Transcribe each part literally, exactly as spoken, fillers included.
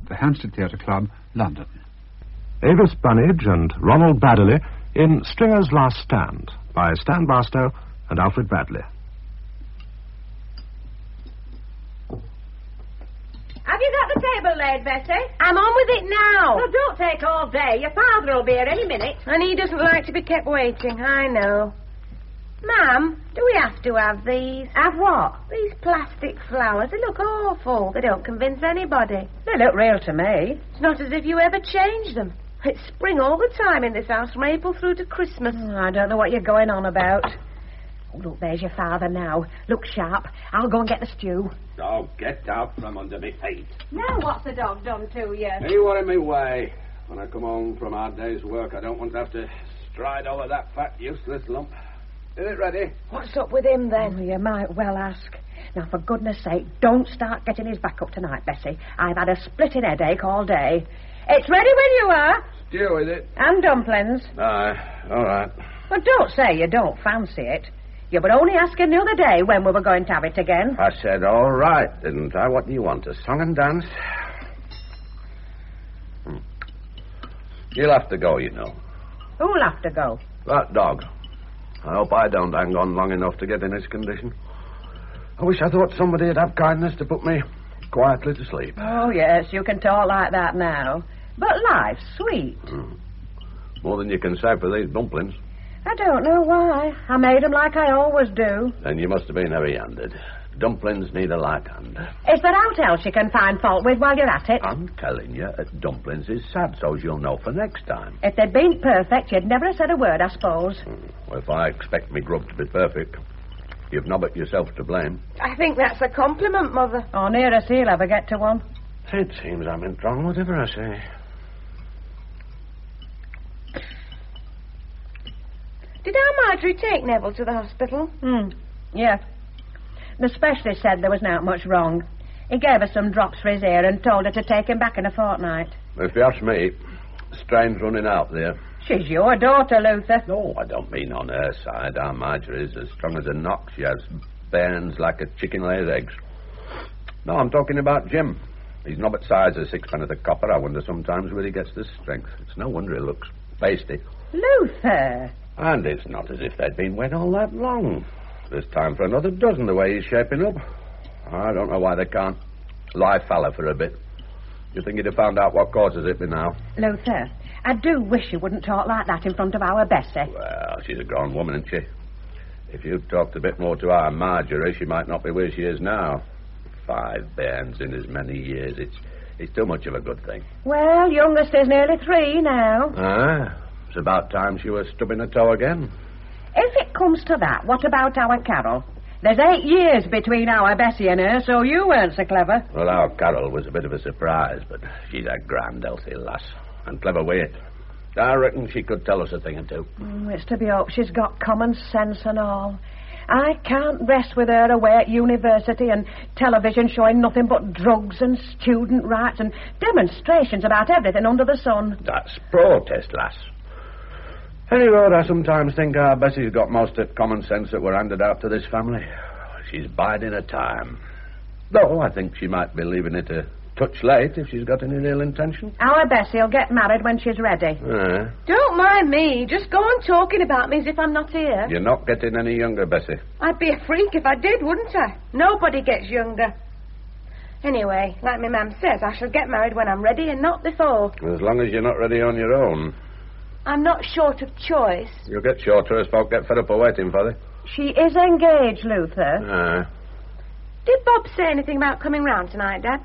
the Hampstead Theatre Club, London. Avis Bunnage and Ronald Baddeley in Stringer's Last Stand by Stan Barstow and Alfred Bradley. Have you got the table laid, Bessie? I'm on with it now. Well, don't take all day. Your father will be here any minute. And he doesn't like to be kept waiting, I know. Ma'am, do we have to have these? Have what? These plastic flowers. They look awful. They don't convince anybody. They look real to me. It's not as if you ever change them. It's spring all the time in this house, from April through to Christmas. Oh, I don't know what you're going on about. Oh, look, there's your father now. Look sharp. I'll go and get the stew. Oh, get out from under me feet. Now what's the dog done to you? You were in my way. When I come home from our day's work, I don't want to have to stride over that fat, useless lump. Is it ready? What's up with him, then? Oh, you might well ask. Now, for goodness sake, don't start getting his back up tonight, Bessie. I've had a splitting headache all day. It's ready when you are. Stew, is it? And dumplings. Aye, all right. Well, don't say you don't fancy it. You were only asking the other day when we were going to have it again. I said all right, didn't I? What do you want, a song and dance? Hmm. You'll have to go, you know. Who'll have to go? That dog. I hope I don't hang on long enough to get in his condition. I wish I thought somebody'd have kindness to put me quietly to sleep. Oh, yes, you can talk like that now. But life's sweet. Hmm. More than you can say for these dumplings. I don't know why. I made them like I always do. Then you must have been heavy-handed. Dumplings need a light hand. Is there aught else you can find fault with while you're at it? I'm telling you, that dumplings is sad, so's you'll know for next time. If they'd been perfect, you'd never have said a word, I suppose. Hmm. Well, if I expect me grub to be perfect, you've nobbut yourself to blame. I think that's a compliment, Mother. Oh, near as he'll ever get to one. It seems I'm in wrong, whatever I say. Did our Marjorie take Neville to the hospital? Hmm, yeah. The specialist said there was not much wrong. He gave her some drops for his ear and told her to take him back in a fortnight. If you ask me, strain's running out there. She's your daughter, Luther. No, I don't mean on her side. Our Marjorie's as strong as a knock. She has bairns like a chicken lays eggs. No, I'm talking about Jim. He's not but size of sixpence a copper. I wonder sometimes where he gets the strength. It's no wonder he looks pasty. Luther! And it's not as if they'd been wed all that long. There's time for another dozen the way he's shaping up. I don't know why they can't lie fallow for a bit. You think he'd have found out what causes it by now? Luther, I do wish you wouldn't talk like that in front of our Bessie. Well, she's a grown woman, isn't she? If you'd talked a bit more to our Marjorie, she might not be where she is now. Five bairns in as many years. It's it's too much of a good thing. Well, youngest is nearly three now. Ah, it's about time she was stubbing her toe again. If it comes to that, what about our Carol? There's eight years between our Bessie and her, so you weren't so clever. Well, our Carol was a bit of a surprise, but she's a grand, healthy lass. And clever with it. I reckon she could tell us a thing or two. Mm, it's to be hoped she's got common sense and all. I can't rest with her away at university and television showing nothing but drugs and student rights and demonstrations about everything under the sun. That's protest, lass. Anyway, I sometimes think our Bessie's got most of the common sense that were handed out to this family. She's biding her time. Though I think she might be leaving it a touch late if she's got any real intention. Our Bessie'll get married when she's ready. Uh, Don't mind me. Just go on talking about me as if I'm not here. You're not getting any younger, Bessie. I'd be a freak if I did, wouldn't I? Nobody gets younger. Anyway, like my mum says, I shall get married when I'm ready and not before. As long as you're not ready on your own. I'm not short of choice. You'll get shorter as folk get fed up of waiting for you. She is engaged, Luther. Uh, Did Bob say anything about coming round tonight, Dad?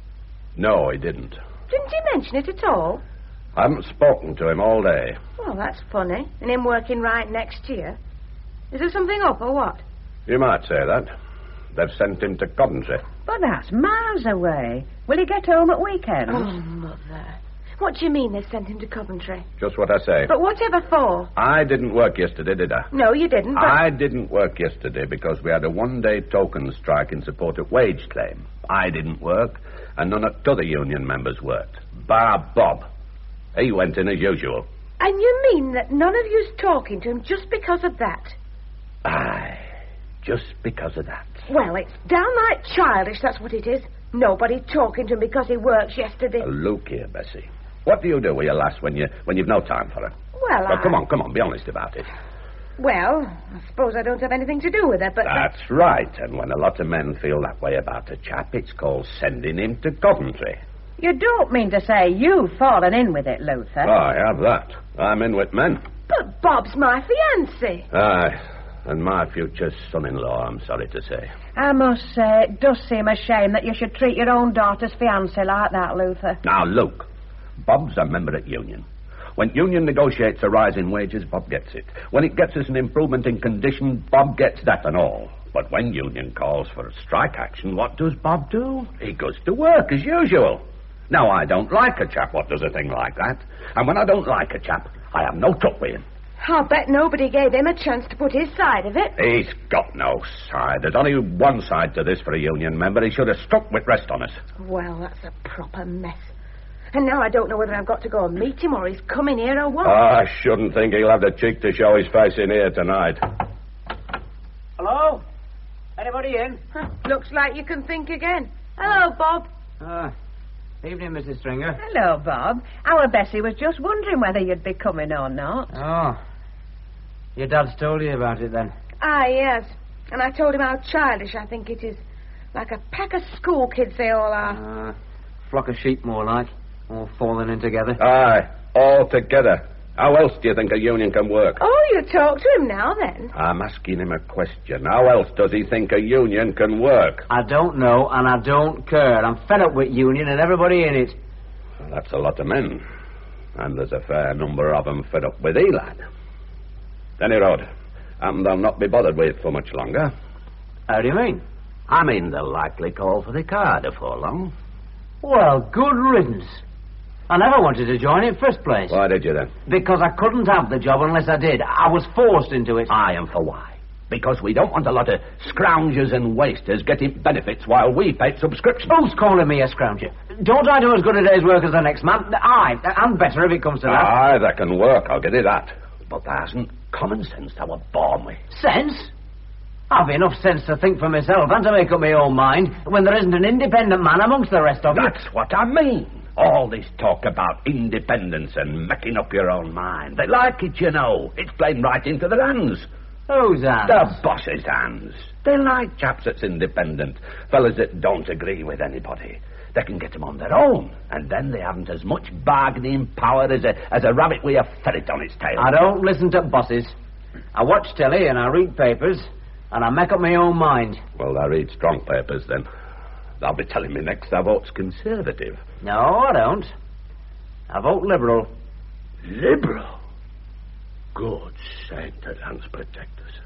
no, he didn't. Didn't he mention it at all? I haven't spoken to him all day. Well, that's funny. And him working right next year. Is there something up or what? You might say that. They've sent him to Coventry. But that's miles away. Will he get home at weekends? Oh, Mother. What do you mean they've sent him to Coventry? Just what I say. But whatever for? I didn't work yesterday, did I? No, you didn't, but... I didn't work yesterday because we had a one-day token strike in support of wage claim. I didn't work, and none of the other union members worked. Bar Bob. He went in as usual. And you mean that none of you's talking to him just because of that? Aye, just because of that. Well, it's downright childish, that's what it is. Nobody talking to him because he works yesterday. Uh, look here, Bessie. What do you do with your lass when, you, when you've no time for her? Well, Well, I... come on, come on, be honest about it. Well, I suppose I don't have anything to do with it, but... That's right, and when a lot of men feel that way about a chap, it's called sending him to Coventry. You don't mean to say you've fallen in with it, Luther? Oh, I have that. I'm in with men. But Bob's my fiancé. Aye, and my future son-in-law, I'm sorry to say. I must say, it does seem a shame that you should treat your own daughter's fiancé like that, Luther. Now, look, Bob's a member at Union. When Union negotiates a rise in wages, Bob gets it. When it gets us an improvement in condition, Bob gets that and all. But when Union calls for strike action, what does Bob do? He goes to work, as usual. Now, I don't like a chap what does a thing like that. And when I don't like a chap, I have no truck with him. I'll bet nobody gave him a chance to put his side of it. He's got no side. There's only one side to this for a Union member. He should have stuck with rest on us. Well, that's a proper mess. And now I don't know whether I've got to go and meet him or he's coming here or what. I shouldn't think he'll have the cheek to show his face in here tonight. Hello? Anybody in? Huh, looks like you can think again. Hello, Bob. Ah, evening, Missus Stringer. Hello, Bob. Our Bessie was just wondering whether you'd be coming or not. Oh. Your dad's told you about it, then? Ah, yes. And I told him how childish I think it is. Like a pack of school kids they all are. Uh, flock of sheep, more like. All falling in together. Aye, all together. How else do you think a union can work? Oh, you talk to him now, then. I'm asking him a question. How else does he think a union can work? I don't know, and I don't care. I'm fed up with Union and everybody in it. Well, that's a lot of men. And there's a fair number of them fed up with Elad. Any road. And they'll not be bothered with for much longer. How do you mean? I mean, they'll likely call for the car before long. Well, good riddance. I never wanted to join in first place. Why did you then? Because I couldn't have the job unless I did. I was forced into it. I am for why. Because we don't want a lot of scroungers and wasters getting benefits while we pay subscriptions. Who's calling me a scrounger? Don't I do as good a day's work as the next man? I, and better if it comes to that. Aye, that can work, I'll give you that. But there hasn't common sense that we're born with. Sense? I've enough sense to think for myself and to make up my own mind when there isn't an independent man amongst the rest of you. That's what I mean. All this talk about independence and making up your own mind. They like it, you know. It's playing right into their hands. Whose hands? The boss's hands. They like chaps that's independent. Fellas that don't agree with anybody. They can get them on their own. And then they haven't as much bargaining power as a, as a rabbit with a ferret on its tail. I don't listen to bosses. I watch telly and I read papers and I make up my own mind. Well, I read strong papers then. They'll be telling me next I vote's Conservative. No, I don't. I vote Liberal. Liberal? Good Saint the lands protect us.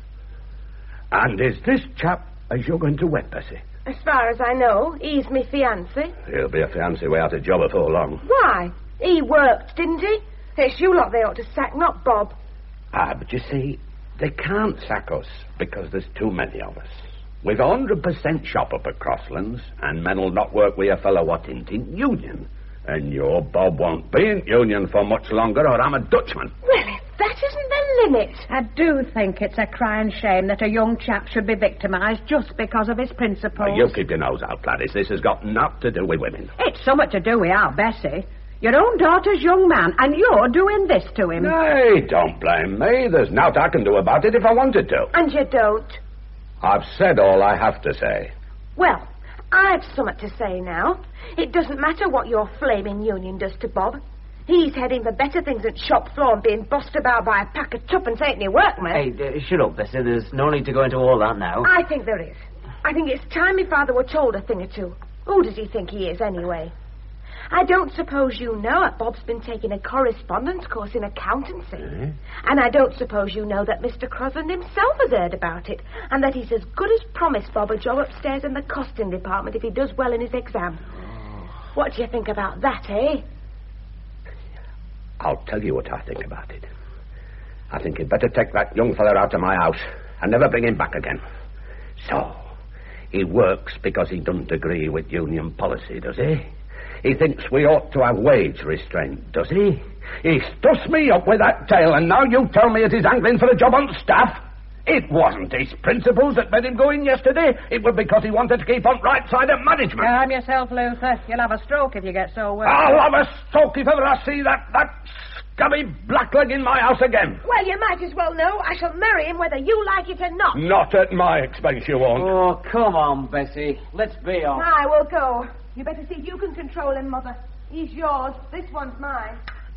And is this chap as you're going to wed, Bessie? As far as I know, he's me fiancé. He'll be a fiancé way out of job before long. Why? He worked, didn't he? It's you lot they ought to sack, not Bob. Ah, but you see, they can't sack us because there's too many of us. We've one hundred percent shop up at Crosslands, and men'll not work with a fellow what ain't in Union. And your Bob won't be in Union for much longer, or I'm a Dutchman. Well, if that isn't the limit. I do think it's a crying shame that a young chap should be victimised just because of his principles. Now, you keep your nose out, Gladys. This has got naught to do with women. It's something to do with our Bessie. Your own daughter's young man, and you're doing this to him. Nay, don't blame me. There's naught I can do about it if I wanted to. And you don't. I've said all I have to say. Well, I've something to say now. It doesn't matter what your flaming Union does to Bob. He's heading for better things at shop floor and being bossed about by a pack of tuppence halfpenny workmen. Hey, uh, shut up, Bessie. There's no need to go into all that now. I think there is. I think it's time my father were told a thing or two. Who does he think he is, anyway? I don't suppose you know that Bob's been taking a correspondence course in accountancy. Mm-hmm. And I don't suppose you know that Mister Crosland himself has heard about it, and that he's as good as promised Bob a job upstairs in the costing department if he does well in his exam. Oh. What do you think about that, eh? I'll tell you what I think about it. I think you'd better take that young fella out of my house and never bring him back again. So, he works because he doesn't agree with union policy, does he? He thinks we ought to have wage restraint, does he? He stuffs me up with that tale, and now you tell me it is angling for a job on staff? It wasn't his principles that made him go in yesterday. It was because he wanted to keep on right side of management. Calm yourself, Luther. You'll have a stroke if you get so well. I'll have a stroke if ever I see that, that scummy blackleg in my house again. Well, you might as well know I shall marry him whether you like it or not. Not at my expense, you won't. Oh, come on, Bessie. Let's be off. I will go. You better see if you can control him, Mother. He's yours. This one's mine.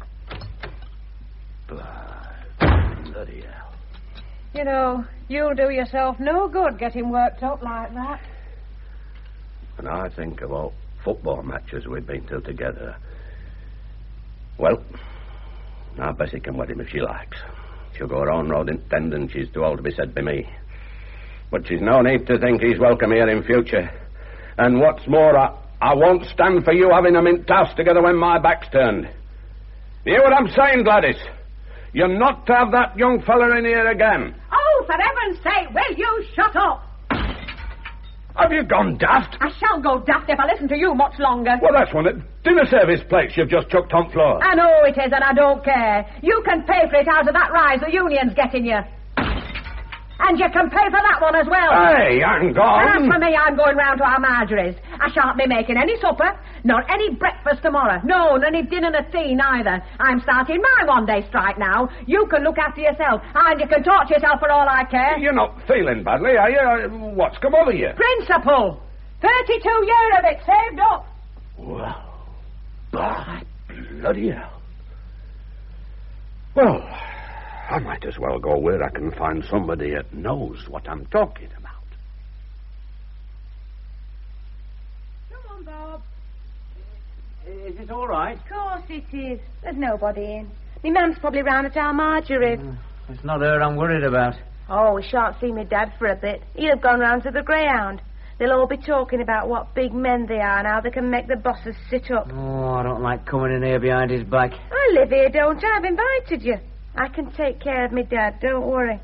Bloody hell. You know, you'll do yourself no good getting worked up like that. And I think of all football matches we've been to together. Well, now Bessie can wed him if she likes. She'll go her own road intending she's too old to be said by me. But she's no need to think he's welcome here in future. And what's more, I, I won't stand for you having them in toss together when my back's turned. You hear what I'm saying, Gladys? You're not to have that young fella in here again. Oh, for heaven's sake, will you shut up? Have you gone daft? I shall go daft if I listen to you much longer. Well, that's one of dinner service plates you've just chucked on floor. I know it is, and I don't care. You can pay for it out of that rise the union's getting you. And you can pay for that one as well. Hey, hang on. As for me, I'm going round to our Marjorie's. I shan't be making any supper, nor any breakfast tomorrow. No, nor any dinner nor tea neither. I'm starting my one-day strike now. You can look after yourself, and you can talk to yourself for all I care. You're not feeling badly, are you? What's come over you? Principle. Thirty-two years of it saved up. Well, by bloody hell. Well, I might as well go where I can find somebody that knows what I'm talking about. Come on, Bob. Is it all right? Of course it is. There's nobody in. Me mum's probably round at our Marjorie's. Uh, it's not her I'm worried about. Oh, we shan't see me dad for a bit. He'll have gone round to the Greyhound. They'll all be talking about what big men they are and how they can make the bosses sit up. Oh, I don't like coming in here behind his back. I live here, don't I? I've invited you. I can take care of me dad, don't worry.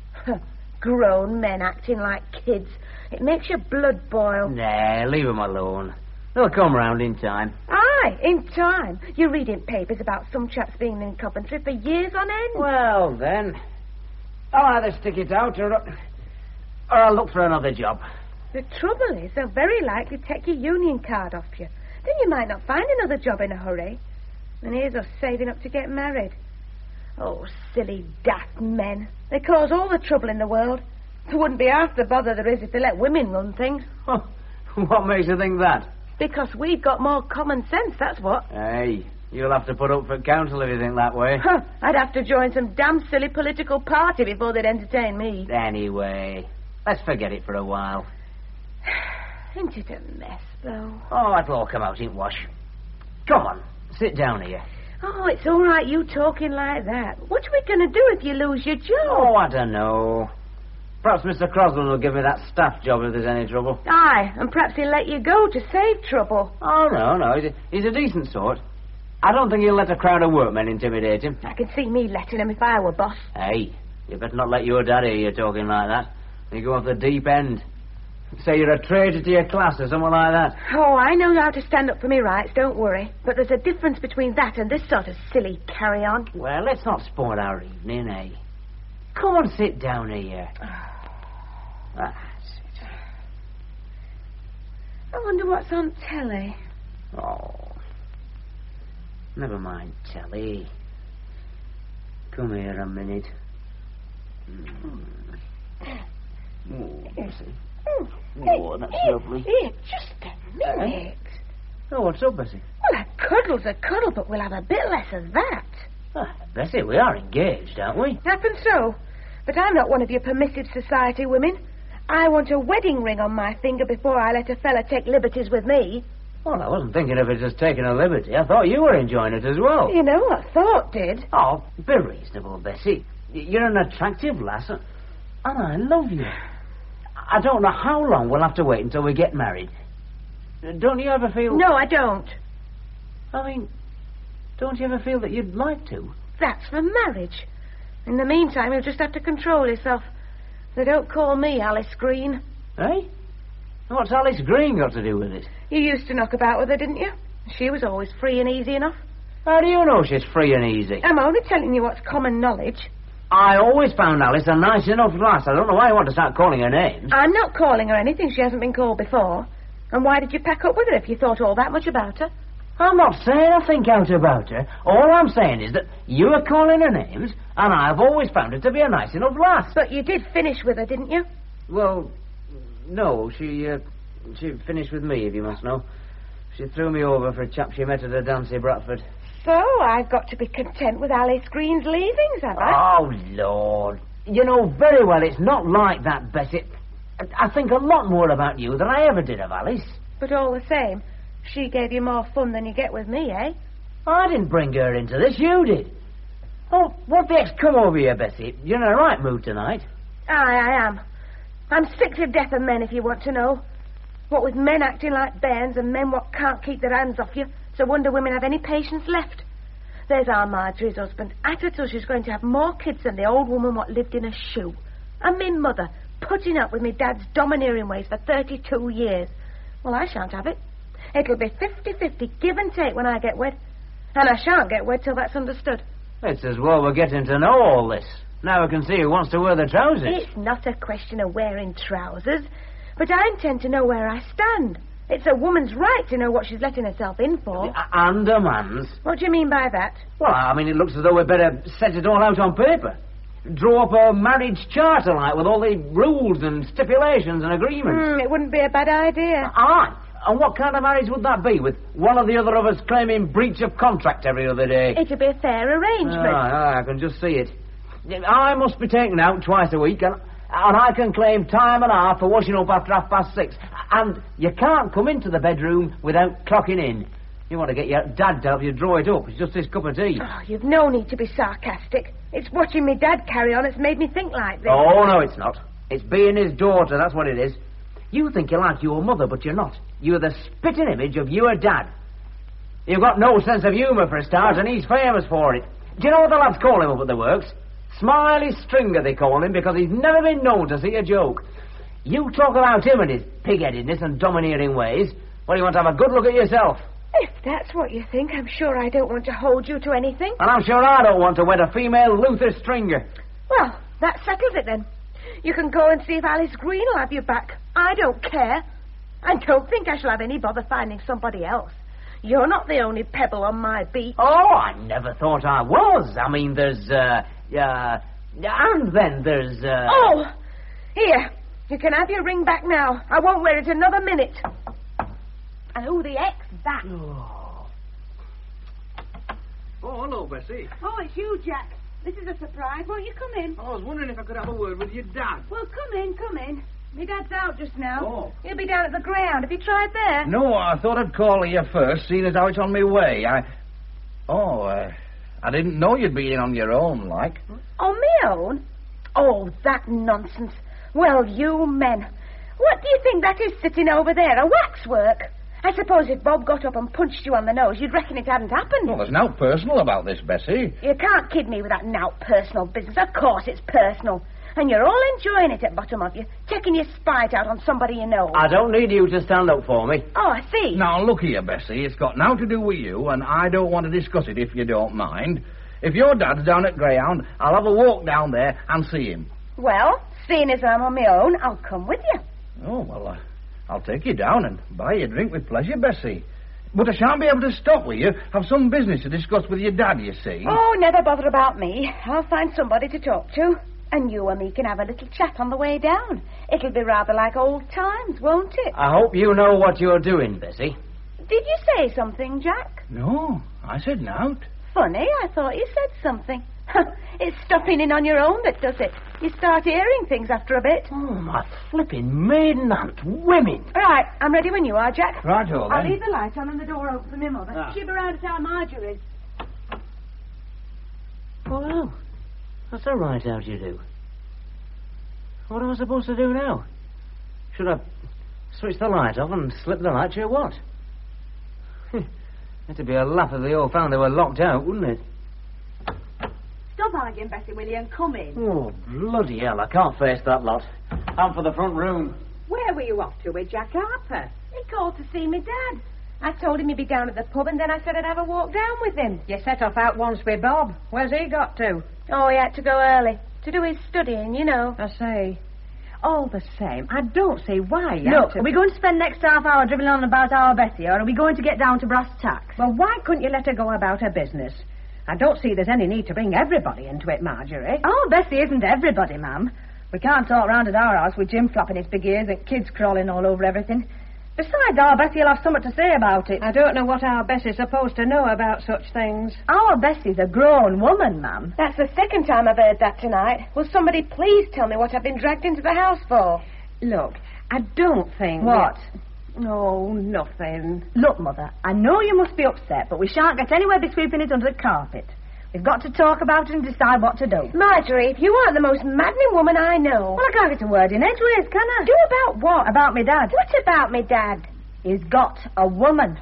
Grown men acting like kids. It makes your blood boil. Nah, leave them alone. They'll come round in time. Aye, in time. You're reading papers about some chaps being in Coventry for years on end. Well, then, I'll either stick it out or, or I'll look for another job. The trouble is, they'll very likely take your union card off you. Then you might not find another job in a hurry. And here's us saving up to get married. Oh, silly, daft men. They cause all the trouble in the world. There wouldn't be half the bother there is if they let women run things. Oh, what makes you think that? Because we've got more common sense, that's what. Hey, you'll have to put up for council if you think that way. Huh, I'd have to join some damn silly political party before they'd entertain me. Anyway, let's forget it for a while. Isn't it a mess, though? Oh, it'll all come out in wash. Come on, sit down here. Oh, it's all right you talking like that. What are we going to do if you lose your job? Oh, I don't know. Perhaps Mister Crosland will give me that staff job if there's any trouble. Aye, and perhaps he'll let you go to save trouble. Oh, no, no, he's a, he's a decent sort. I don't think he'll let a crowd of workmen intimidate him. I can see me letting him if I were boss. Hey, you better not let your daddy hear you talking like that. You go off the deep end. Say you're a traitor to your class or something like that. Oh, I know how to stand up for me rights, don't worry. But there's a difference between that and this sort of silly carry-on. Well, let's not spoil our evening, eh? Come on, sit down here. Ah, sit. I wonder what's on telly. Oh. Never mind telly. Come here a minute. Mm. Oh, Bessie. Oh, that's here, lovely. Here, just a minute. Uh, oh, what's up, Bessie? Well, a cuddle's a cuddle, but we'll have a bit less of that. Ah, Bessie, we are engaged, aren't we? Happen so. But I'm not one of your permissive society women. I want a wedding ring on my finger before I let a fella take liberties with me. Well, I wasn't thinking of it as taking a liberty. I thought you were enjoying it as well. You know what thought did. Oh, be reasonable, Bessie. You're an attractive lass, and I love you. I don't know how long we'll have to wait until we get married. Don't you ever feel... No, I don't. I mean, don't you ever feel that you'd like to? That's for marriage. In the meantime, you'll just have to control yourself. They don't call me Alice Green. Eh? What's Alice Green got to do with it? You used to knock about with her, didn't you? She was always free and easy enough. How do you know she's free and easy? I'm only telling you what's common knowledge. I always found Alice a nice enough lass. I don't know why you want to start calling her names. I'm not calling her anything she hasn't been called before. And why did you pack up with her if you thought all that much about her? I'm not saying I think out about her. All I'm saying is that you are calling her names, and I've always found her to be a nice enough lass. But you did finish with her, didn't you? Well, no, she, uh, she finished with me, if you must know. She threw me over for a chap she met at a dance in Bradford. So I've got to be content with Alice Green's leavings, have I? Oh, Lord. You know very well it's not like that, Bessie. I think a lot more about you than I ever did of Alice. But all the same, she gave you more fun than you get with me, eh? I didn't bring her into this, you did. Oh, what the heck's come over you, Bessie? You're in a right mood tonight. Aye, I am. I'm sick to death of men, if you want to know. What with men acting like bairns and men what can't keep their hands off you, so wonder women have any patience left. There's our Marjorie's husband. Acted till she's going to have more kids than the old woman what lived in a shoe. And me mother, putting up with me dad's domineering ways for thirty-two years. Well, I shan't have it. It'll be fifty-fifty, give and take when I get wed. And I shan't get wed till that's understood. It's as well we're getting to know all this. Now we can see who wants to wear the trousers. It's not a question of wearing trousers, but I intend to know where I stand. It's a woman's right to know what she's letting herself in for. And a man's. What do you mean by that? Well, I mean, it looks as though we'd better set it all out on paper. Draw up a marriage charter, like, with all the rules and stipulations and agreements. Mm, it wouldn't be a bad idea. Aye. And what kind of marriage would that be, with one or the other of us claiming breach of contract every other day? It'd be a fair arrangement. Aye, aye, I can just see it. I must be taken out twice a week, and, and I can claim time and a half for washing up after half past six. And you can't come into the bedroom without clocking in. You want to get your dad to help you draw it up. It's just this cup of tea. Oh, you've no need to be sarcastic. It's watching me dad carry on that's made me think like this. Oh, no, it's not. It's being his daughter, that's what it is. You think you're like your mother, but you're not. You're the spitting image of your dad. You've got no sense of humour, for a start, and he's famous for it. Do you know what the lads call him up at the works? Smiley Stringer, they call him, because he's never been known to see a joke. You talk about him and his pig-headedness and domineering ways. Well, you want to have a good look at yourself. If that's what you think, I'm sure I don't want to hold you to anything. And I'm sure I don't want to wed a female Luther Stringer. Well, that settles it then. You can go and see if Alice Green will have you back. I don't care. I don't think I shall have any bother finding somebody else. You're not the only pebble on my beach. Oh, I never thought I was. I mean, there's, uh, uh, and then there's, uh... Oh! Here, you can have your ring back now. I won't wear it another minute. And who the heck's that? Oh. Oh, hello, Bessie. Oh, it's you, Jack. This is a surprise. Won't you come in? I was wondering if I could have a word with your dad. Well, come in, come in. My dad's out just now. Oh. He'll be down at the ground. Have you tried there? No, I thought I'd call you first, seeing as how it's on my way. I... Oh, uh, I didn't know you'd be in on your own, like. On my own? Oh, that nonsense. Well, you men. What do you think that is sitting over there? A waxwork? I suppose if Bob got up and punched you on the nose, you'd reckon it hadn't happened. Well, there's no personal about this, Bessie. You can't kid me with that now personal business. Of course it's personal. And you're all enjoying it at bottom of you, taking your spite out on somebody you know. I don't need you to stand up for me. Oh, I see. Now, look here, Bessie. It's got nothing to do with you, and I don't want to discuss it if you don't mind. If your dad's down at Greyhound, I'll have a walk down there and see him. Well, seeing as I'm on my own, I'll come with you. Oh, well, uh, I'll take you down and buy you a drink with pleasure, Bessie. But I shan't be able to stop with you. Have some business to discuss with your dad, you see. Oh, never bother about me. I'll find somebody to talk to. And you and me can have a little chat on the way down. It'll be rather like old times, won't it? I hope you know what you're doing, Bessie. Did you say something, Jack? No, I said nought. Funny, I thought you said something. It's stopping in on your own that does it. You start hearing things after a bit. Oh, my flipping maiden aunt, women. Right, I'm ready when you are, Jack. Righto, then. I'll leave the light on and the door open for my mother. Ah. She'll be round at our Marjorie's. Oh, well. That's a right out you do. What am I supposed to do now? Should I switch the light off and slip the light or what? It'd be a laugh if they all found they were locked out, wouldn't it? Stop arguing, Bessie, will you, and come in. Oh, bloody hell, I can't face that lot. I'm for the front room. Where were you off to with Jack Harper? He called to see me dad. I told him he'd be down at the pub, and then I said I'd have a walk down with him. You set off out once with Bob. Where's he got to? Oh, he had to go early. To do his studying, you know. I see. All the same, I don't see why you Look, have to... are we going to spend next half hour dribbling on about our Bessie, or are we going to get down to brass tacks? Well, why couldn't you let her go about her business? I don't see there's any need to bring everybody into it, Marjorie. Our Bessie isn't everybody, ma'am. We can't talk round at our house with Jim flapping his big ears and kids crawling all over everything. Besides, our Bessie will have something to say about it. I don't know what our Bessie's supposed to know about such things. Our Bessie's a grown woman, ma'am. That's the second time I've heard that tonight. Will somebody please tell me what I've been dragged into the house for? Look, I don't think... What? That... Oh, nothing. Look, Mother, I know you must be upset, but we shan't get anywhere by sweeping it under the carpet. We've got to talk about it and decide what to do. Marjorie, if you aren't the most maddening woman I know... Well, I can't get a word in edgeways, can I? Do about what? About me dad. What about me dad? He's got a woman.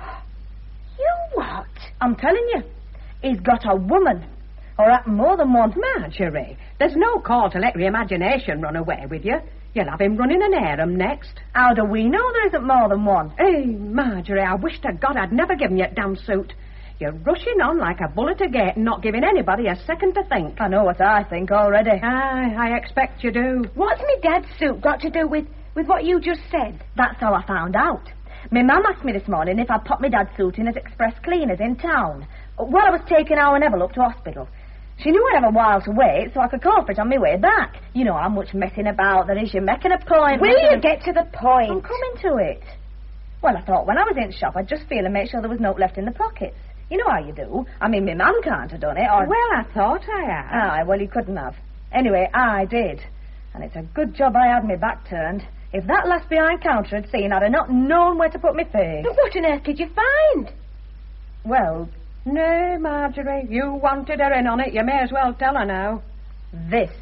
You what? I'm telling you. He's got a woman. Or at more than one. Marjorie, there's no call to let your imagination run away with you. You'll have him running an harem next. How do we know there isn't more than one? Hey, Marjorie, I wish to God I'd never given you a damn suit. You're rushing on like a bull at a gate and not giving anybody a second to think. I know what I think already. Aye, I expect you do. What's me dad's suit got to do with, with what you just said? That's how I found out. My mum asked me this morning if I'd pop my dad's suit in as express cleaners in town while I was taking our Neville up to hospital. She knew I'd have a while to wait, so I could call for it on my way back. You know how much messing about there is. You make an appointment. Will you and... get to the point? I'm coming to it. Well, I thought when I was in the shop, I'd just feel and make sure there was no left in the pockets. You know how you do. I mean, my mum can't have done it, or... Well, I thought I had. Aye, well, you couldn't have. Anyway, I did. And it's a good job I had my back turned. If that lass behind counter had seen, I'd have not known where to put my face. But what on earth did you find? Well... No, Marjorie, you wanted her in on it. You may as well tell her now. This.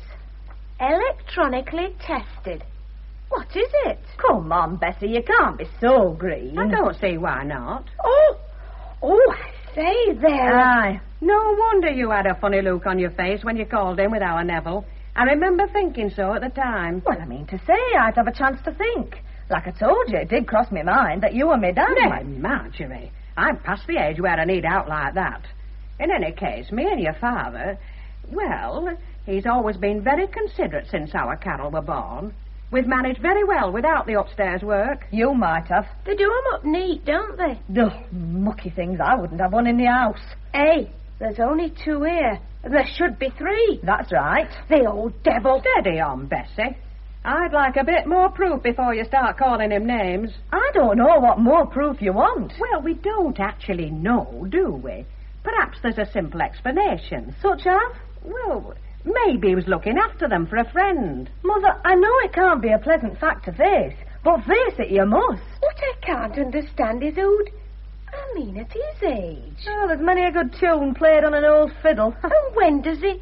Electronically tested. What is it? Come on, Bessie, you can't be so green. I don't see why not. Oh, oh, I say there. Aye. No wonder you had a funny look on your face when you called in with our Neville. I remember thinking so at the time. Well, I mean to say, I'd have a chance to think. Like I told you, it did cross my mind that you were my dad. No, Marjorie, I'm past the age where I need out like that. In any case, me and your father, well, he's always been very considerate since our Carol were born. We've managed very well without the upstairs work. You might have. They do 'em up neat, don't they? Ugh, mucky things. I wouldn't have one in the house. Hey, there's only two here. And there should be three. That's right. The old devil. Steady on, Bessie. I'd like a bit more proof before you start calling him names. I don't know what more proof you want. Well, we don't actually know, do we? Perhaps there's a simple explanation. Such as? Well, maybe he was looking after them for a friend. Mother, I know it can't be a pleasant fact to face, but face it you must. What I can't understand is who'd... I mean, at his age. Oh, there's many a good tune played on an old fiddle. And when does he...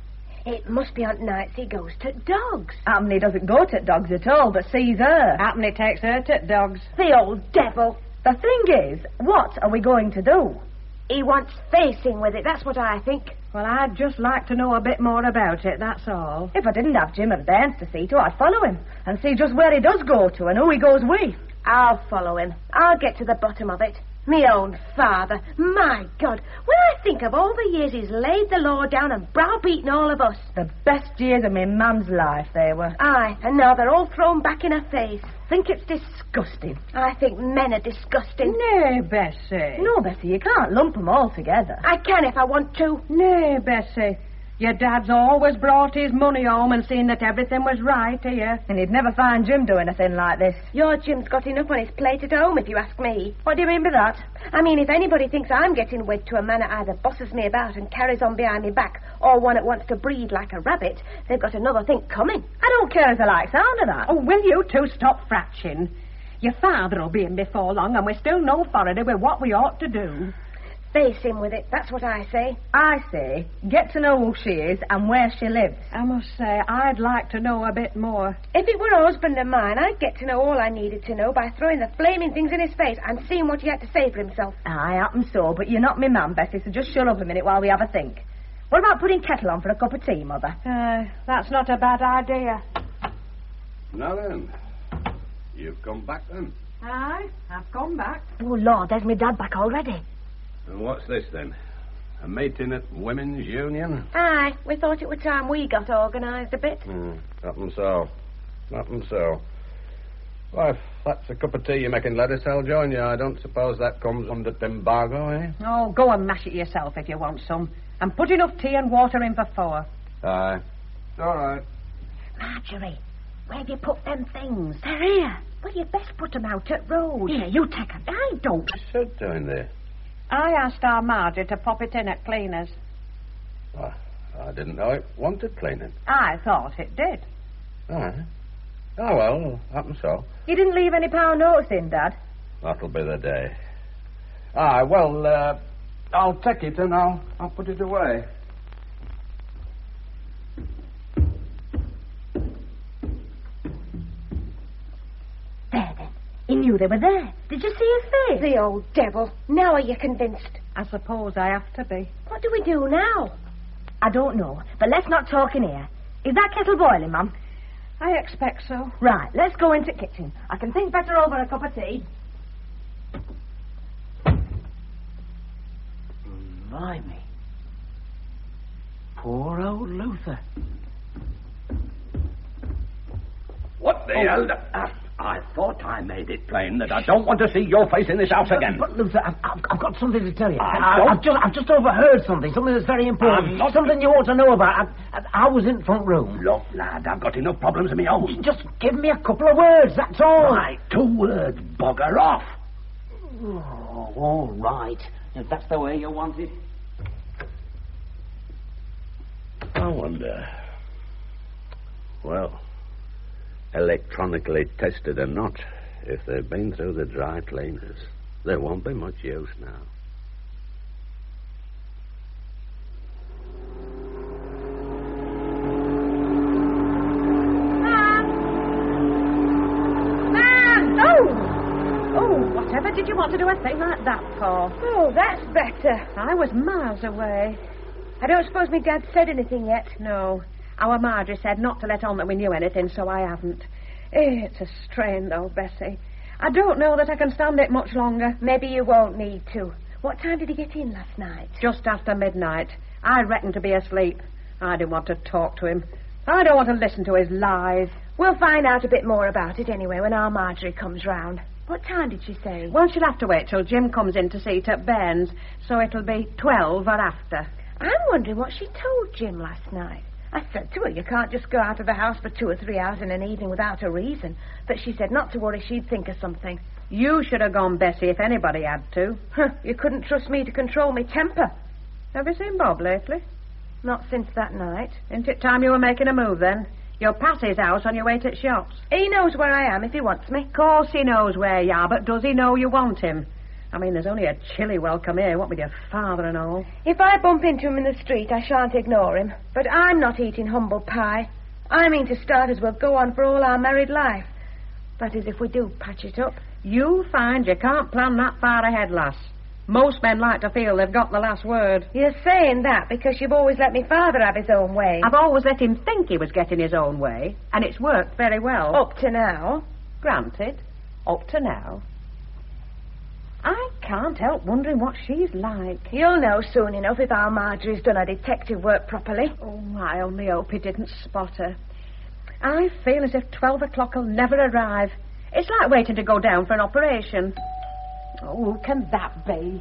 It must be on nights he goes to dogs. Happen he doesn't go to dogs at all, but sees her. Happen he takes her to dogs. The old devil. The thing is, what are we going to do? He wants facing with it, that's what I think. Well, I'd just like to know a bit more about it, that's all. If I didn't have Jim and Bairns to see to, I'd follow him and see just where he does go to and who he goes with. I'll follow him. I'll get to the bottom of it. Me own father. My God. When I think of all the years he's laid the law down and browbeaten all of us. The best years of my mum's life, they were. Aye, and now they're all thrown back in her face. Think it's disgusting. I think men are disgusting. Nay, Bessie. No, Bessie, you can't lump them all together. I can if I want to. Nay, Bessie. Your dad's always brought his money home and seen that everything was right here. And he'd never find Jim doing a thing like this. Your Jim's got enough on his plate at home, if you ask me. What do you mean by that? I mean, if anybody thinks I'm getting wed to a man that either bosses me about and carries on behind me back, or one that wants to breed like a rabbit, they've got another thing coming. I don't care if they like sound of that. Oh, will you two stop fratching? Your father'll be in before long, and we're still no further with what we ought to do. Face him with it, that's what I say. I say, get to know who she is and where she lives. I must say, I'd like to know a bit more. If it were a husband of mine, I'd get to know all I needed to know by throwing the flaming things in his face and seeing what he had to say for himself. I happen so, but you're not my man, Bessie, so just shut up a minute while we have a think. What about putting kettle on for a cup of tea, Mother? Uh, that's not a bad idea. Now then, you've come back then. Aye, I've come back. Oh, Lord, there's my dad back already. And what's this, then? A meeting at Women's Union? Aye, we thought it was time we got organised a bit. Hmm, happen so. Happen so. Well, if that's a cup of tea you're making, Lettuce, I'll join you. I don't suppose that comes under embargo, eh? Oh, go and mash it yourself if you want some. And put enough tea and water in for four. Aye. All right. Marjorie, where have you put them things? They're here. Well, you'd best put them out at road. Here, you take them. I don't. What's that doing there? I asked our Margie to pop it in at cleaners. Oh, I didn't know it wanted cleaning. I thought it did. Aye. Oh, well, happen so. You didn't leave any power notice in, Dad? That'll be the day. Aye, well, uh, I'll take it and I'll, I'll put it away. There, then. He knew they were there. Did you see his face? The old devil. Now are you convinced? I suppose I have to be. What do we do now? I don't know, but let's not talk in here. Is that kettle boiling, Mum? I expect so. Right, let's go into the kitchen. I can think better over a cup of tea. Blimey. Poor old Luther. What the hell? I, I thought I made it plain that I don't want to see your face in this house again. But, Luther, I've, I've, I've got something to tell you. I I, don't- I've, just, I've just overheard something, something that's very important. I'm not- Something you ought to know about. I, I, I was in front room. Look, lad, I've got enough problems of my own. Just give me a couple of words, that's all. Right, two words, bugger off. Oh, all right. If that's the way you want it. I wonder. Well, electronically tested or not, if they've been through the dry cleaners, there won't be much use now. Whatever did you want to do a thing like that for? Oh, that's better. I was miles away. I don't suppose my dad said anything yet. No. Our Marjorie said not to let on that we knew anything, so I haven't. Eh, It's a strain, though, Bessie. I don't know that I can stand it much longer. Maybe you won't need to. What time did he get in last night? Just after midnight. I reckoned to be asleep. I didn't want to talk to him. I don't want to listen to his lies. We'll find out a bit more about it anyway when our Marjorie comes round. What time did she say? Well, she'll have to wait till Jim comes in to see it at Bairns, so it'll be twelve or after. I'm wondering what she told Jim last night. I said to her, you can't just go out of the house for two or three hours in an evening without a reason. But she said not to worry, she'd think of something. You should have gone, Bessie, if anybody had to. Huh, you couldn't trust me to control my temper. Have you seen Bob lately? Not since that night. Isn't it time you were making a move, then? You're past his house on your way to the shops. He knows where I am if he wants me. Of course he knows where you are, but does he know you want him? I mean, there's only a chilly welcome here, what with your father and all. If I bump into him in the street, I shan't ignore him. But I'm not eating humble pie. I mean, to start as we'll go on for all our married life. That is, if we do patch it up. You'll find you can't plan that far ahead, lass. Most men like to feel they've got the last word. You're saying that because you've always let me father have his own way. I've always let him think he was getting his own way, and it's worked very well. Up to now. Granted, up to now. I can't help wondering what she's like. You'll know soon enough if our Marjorie's done her detective work properly. Oh, I only hope he didn't spot her. I feel as if twelve o'clock will never arrive. It's like waiting to go down for an operation. Oh, who can that be?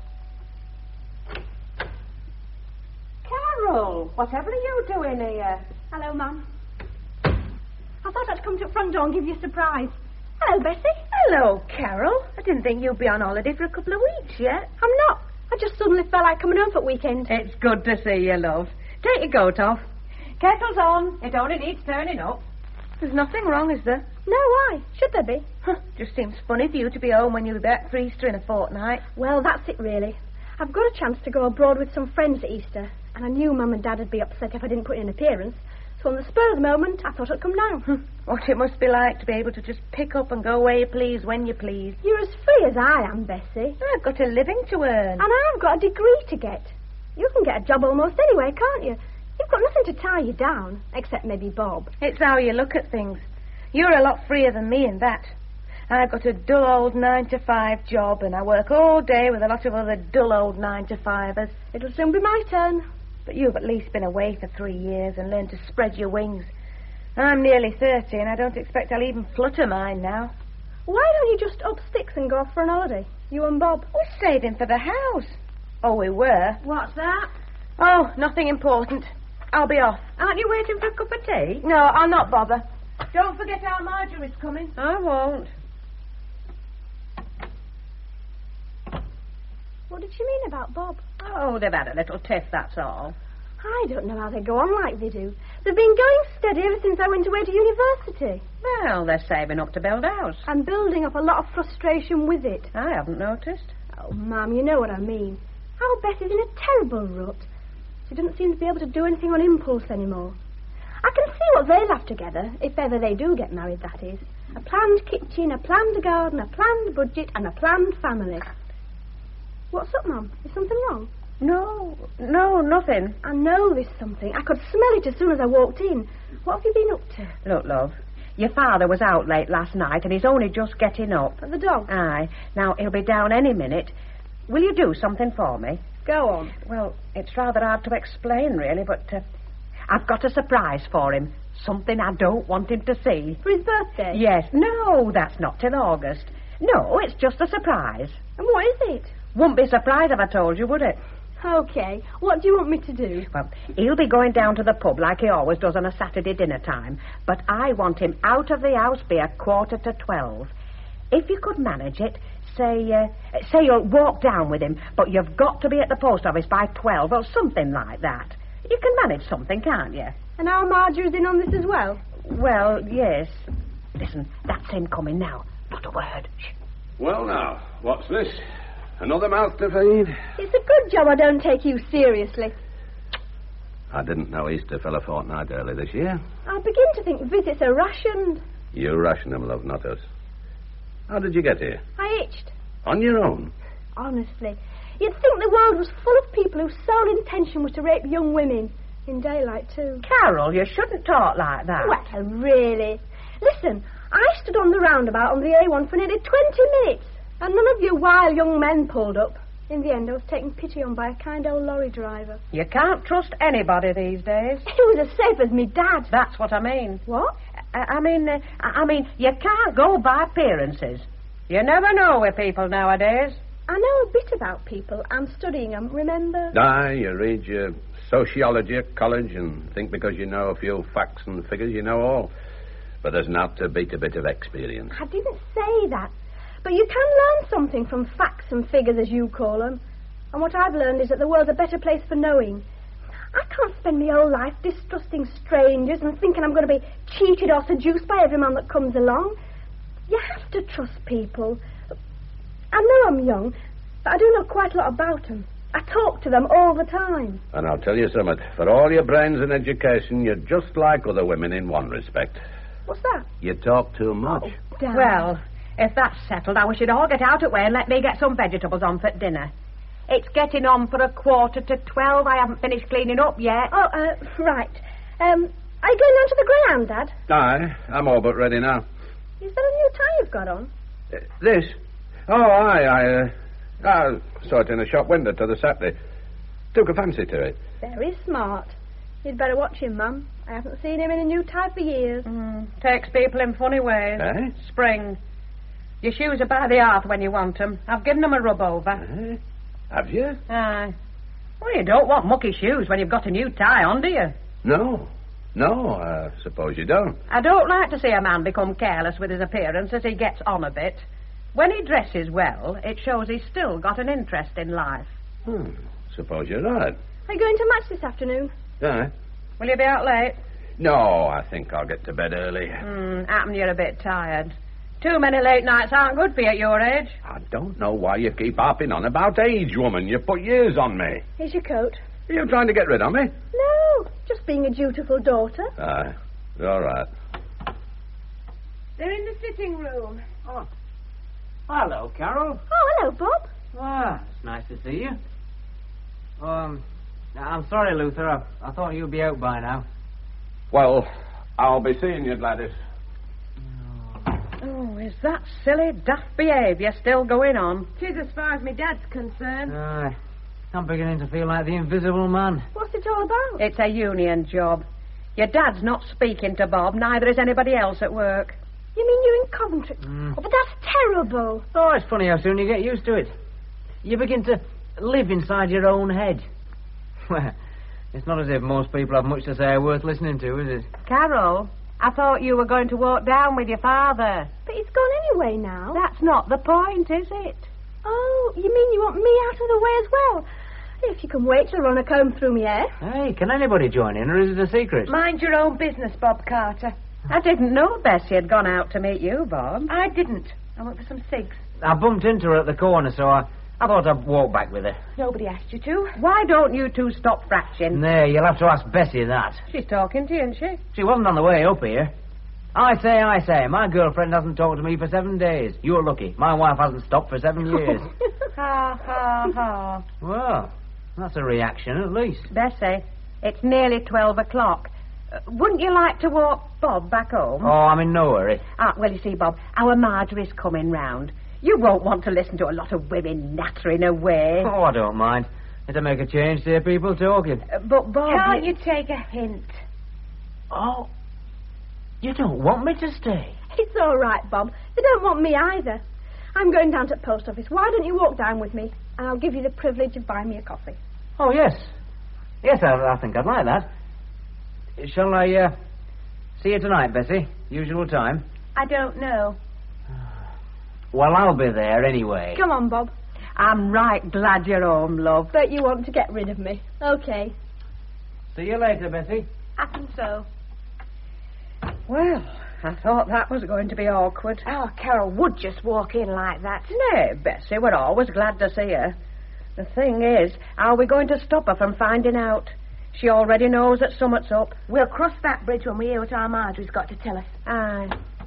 Carol, whatever are you doing here? Hello, Mum. I thought I'd come to the front door and give you a surprise. Hello, Bessie. Hello, Carol. I didn't think you'd be on holiday for a couple of weeks yet. I'm not. I just suddenly felt like coming home for weekend. It's good to see you, love. Take your coat off. Kettle's on. It only needs turning up. There's nothing wrong, is there? No, why? Should there be? Huh, just seems funny for you to be home when you'll be back for Easter in a fortnight. Well, that's it, really. I've got a chance to go abroad with some friends at Easter, and I knew Mum and Dad would be upset if I didn't put in an appearance. So on the spur of the moment, I thought I'd come down. What it must be like to be able to just pick up and go where you please, when you please. You're as free as I am, Bessie. I've got a living to earn. And I've got a degree to get. You can get a job almost anywhere, can't you? You've got nothing to tie you down, except maybe Bob. It's how you look at things. You're a lot freer than me in that. I've got a dull old nine to five job, and I work all day with a lot of other dull old nine to fivers. It'll soon be my turn. But you've at least been away for three years and learned to spread your wings. I'm nearly thirty, and I don't expect I'll even flutter mine now. Why don't you just up sticks and go off for an holiday? You and Bob. We're saving for the house. Oh, we were. What's that? Oh, nothing important. I'll be off. Aren't you waiting for a cup of tea? No, I'll not bother. Don't forget our Marjorie's coming. I won't. What did she mean about Bob? Oh, they've had a little tiff, that's all. I don't know how they go on like they do. They've been going steady ever since I went away to university. Well, they're saving up to build a house. And building up a lot of frustration with it. I haven't noticed. Oh, Mum, you know what I mean. Our Beth is in a terrible rut. She doesn't seem to be able to do anything on impulse anymore. I can see what they'll have together, if ever they do get married, that is. A planned kitchen, a planned garden, a planned budget, and a planned family. What's up, Mum? Is something wrong? No, no, nothing. I know there's something. I could smell it as soon as I walked in. What have you been up to? Look, love, your father was out late last night and he's only just getting up. At the dog? Aye. Now, he'll be down any minute. Will you do something for me? Go on. Well, it's rather hard to explain, really, but uh, I've got a surprise for him. Something I don't want him to see. For his birthday? Yes. No, that's not till August. No, it's just a surprise. And what is it? Wouldn't be surprised if I told you, would it? Okay. What do you want me to do? Well, he'll be going down to the pub like he always does on a Saturday dinner time. But I want him out of the house by a quarter to twelve. If you could manage it, say, uh, say you'll walk down with him, but you've got to be at the post office by twelve or something like that. You can manage something, can't you? And our Marjorie's in on this as well? Well, yes. Listen, that's him coming now. Not a word. Shh. Well, now, what's this? Another mouth to feed? It's a good job I don't take you seriously. I didn't know Easter fell a fortnight early this year. I begin to think visits are rationed. You ration them, love, not us. How did you get here? I itched. On your own? Honestly. You'd think the world was full of people whose sole intention was to rape young women. In daylight, too. Carol, you shouldn't talk like that. Well, really. Listen, I stood on the roundabout on the A one for nearly twenty minutes. And none of you wild young men pulled up. In the end, I was taken pity on by a kind old lorry driver. You can't trust anybody these days. He was as safe as me dad. That's what I mean. What? I, I mean, uh, I mean, you can't go by appearances. You never know with people nowadays. I know a bit about people. I'm studying them, remember? Aye, you read your sociology at college and think because you know a few facts and figures you know all. But there's not to beat a bit of experience. I didn't say that. But you can learn something from facts and figures, as you call them. And what I've learned is that the world's a better place for knowing. I can't spend my whole life distrusting strangers and thinking I'm going to be cheated or seduced by every man that comes along. You have to trust people. I know I'm young, but I do know quite a lot about them. I talk to them all the time. And I'll tell you something. For all your brains and education, you're just like other women in one respect. What's that? You talk too much. Oh, damn. Well, if that's settled, I wish you'd all get out of the way and let me get some vegetables on for dinner. It's getting on for a quarter to twelve. I haven't finished cleaning up yet. Oh, uh, right. Um, are you going down to the Greyhound, Dad? Aye, I'm all but ready now. Is that a new tie you've got on? Uh, this? Oh, aye, I, uh, I saw it in a shop window to the Saturday. Took a fancy to it. Very smart. You'd better watch him, Mum. I haven't seen him in a new tie for years. Mm, takes people in funny ways. Eh? Spring. Your shoes are by the hearth when you want them. I've given them a rub over. Eh? Have you? Aye. Well, you don't want mucky shoes when you've got a new tie on, do you? No. No, I suppose you don't. I don't like to see a man become careless with his appearance as he gets on a bit. When he dresses well, it shows he's still got an interest in life. Hmm. Suppose you're right. Are you going to match this afternoon? Aye. Will you be out late? No, I think I'll get to bed early. Hmm, happen you're a bit tired. Too many late nights aren't good for you at your age. I don't know why you keep harping on about age, woman. You put years on me. Here's your coat. Are you trying to get rid of me? No, just being a dutiful daughter. Aye. All right. They're in the sitting room. Oh. Hello, Carol. Oh, hello, Bob. Ah, it's nice to see you. Um, I'm sorry, Luther. I, I thought you'd be out by now. Well, I'll be seeing you, Gladys. Oh, Is that silly, daft behaviour still going on? Tis as far as my dad's concerned. Aye. I'm beginning to feel like the invisible man. What's it all about? It's a union job. Your dad's not speaking to Bob, neither is anybody else at work. You mean you're in Coventry? Mm. Oh, but that's terrible. Oh, it's funny how soon you get used to it. You begin to live inside your own head. Well, it's not as if most people have much to say worth listening to, is it? Carol, I thought you were going to walk down with your father. But he's gone anyway now. That's not the point, is it? Oh, you mean you want me out of the way as well? If you can wait till run a comb through me hair. Hey, can anybody join in, or is it a secret? Mind your own business, Bob Carter. I didn't know Bessie had gone out to meet you, Bob. I didn't. I went for some cigs. I bumped into her at the corner, so I, I thought I'd walk back with her. Nobody asked you to. Why don't you two stop fratching? Nay, you'll have to ask Bessie that. She's talking to you, isn't she? She wasn't on the way up here. I say, I say, my girlfriend hasn't talked to me for seven days. You're lucky. My wife hasn't stopped for seven years. Ha, ha, ha. Well, that's a reaction, at least. Bessie, it's nearly twelve o'clock. Uh, wouldn't you like to walk Bob back home? Oh, I'm in no hurry. Ah, well, you see, Bob, our Marjorie's coming round. You won't want to listen to a lot of women nattering away. Oh, I don't mind. It'll make a change to hear people talking. Uh, but, Bob... Can't you take a hint? Oh, you don't want me to stay? It's all right, Bob. They don't want me either. I'm going down to the post office. Why don't you walk down with me? And I'll give you the privilege of buying me a coffee. Oh, yes. Yes, I, I think I'd like that. Shall I, uh, see you tonight, Bessie? Usual time? I don't know. Well, I'll be there anyway. Come on, Bob. I'm right glad you're home, love. But you want to get rid of me. Okay. See you later, Bessie. Happen so. Well, I thought that was going to be awkward. Oh, Carol would just walk in like that. Nay, Bessie, we're always glad to see her. The thing is, are we going to stop her from finding out? She already knows that something's up. We'll cross that bridge when we hear what our Marjorie's got to tell us. Aye.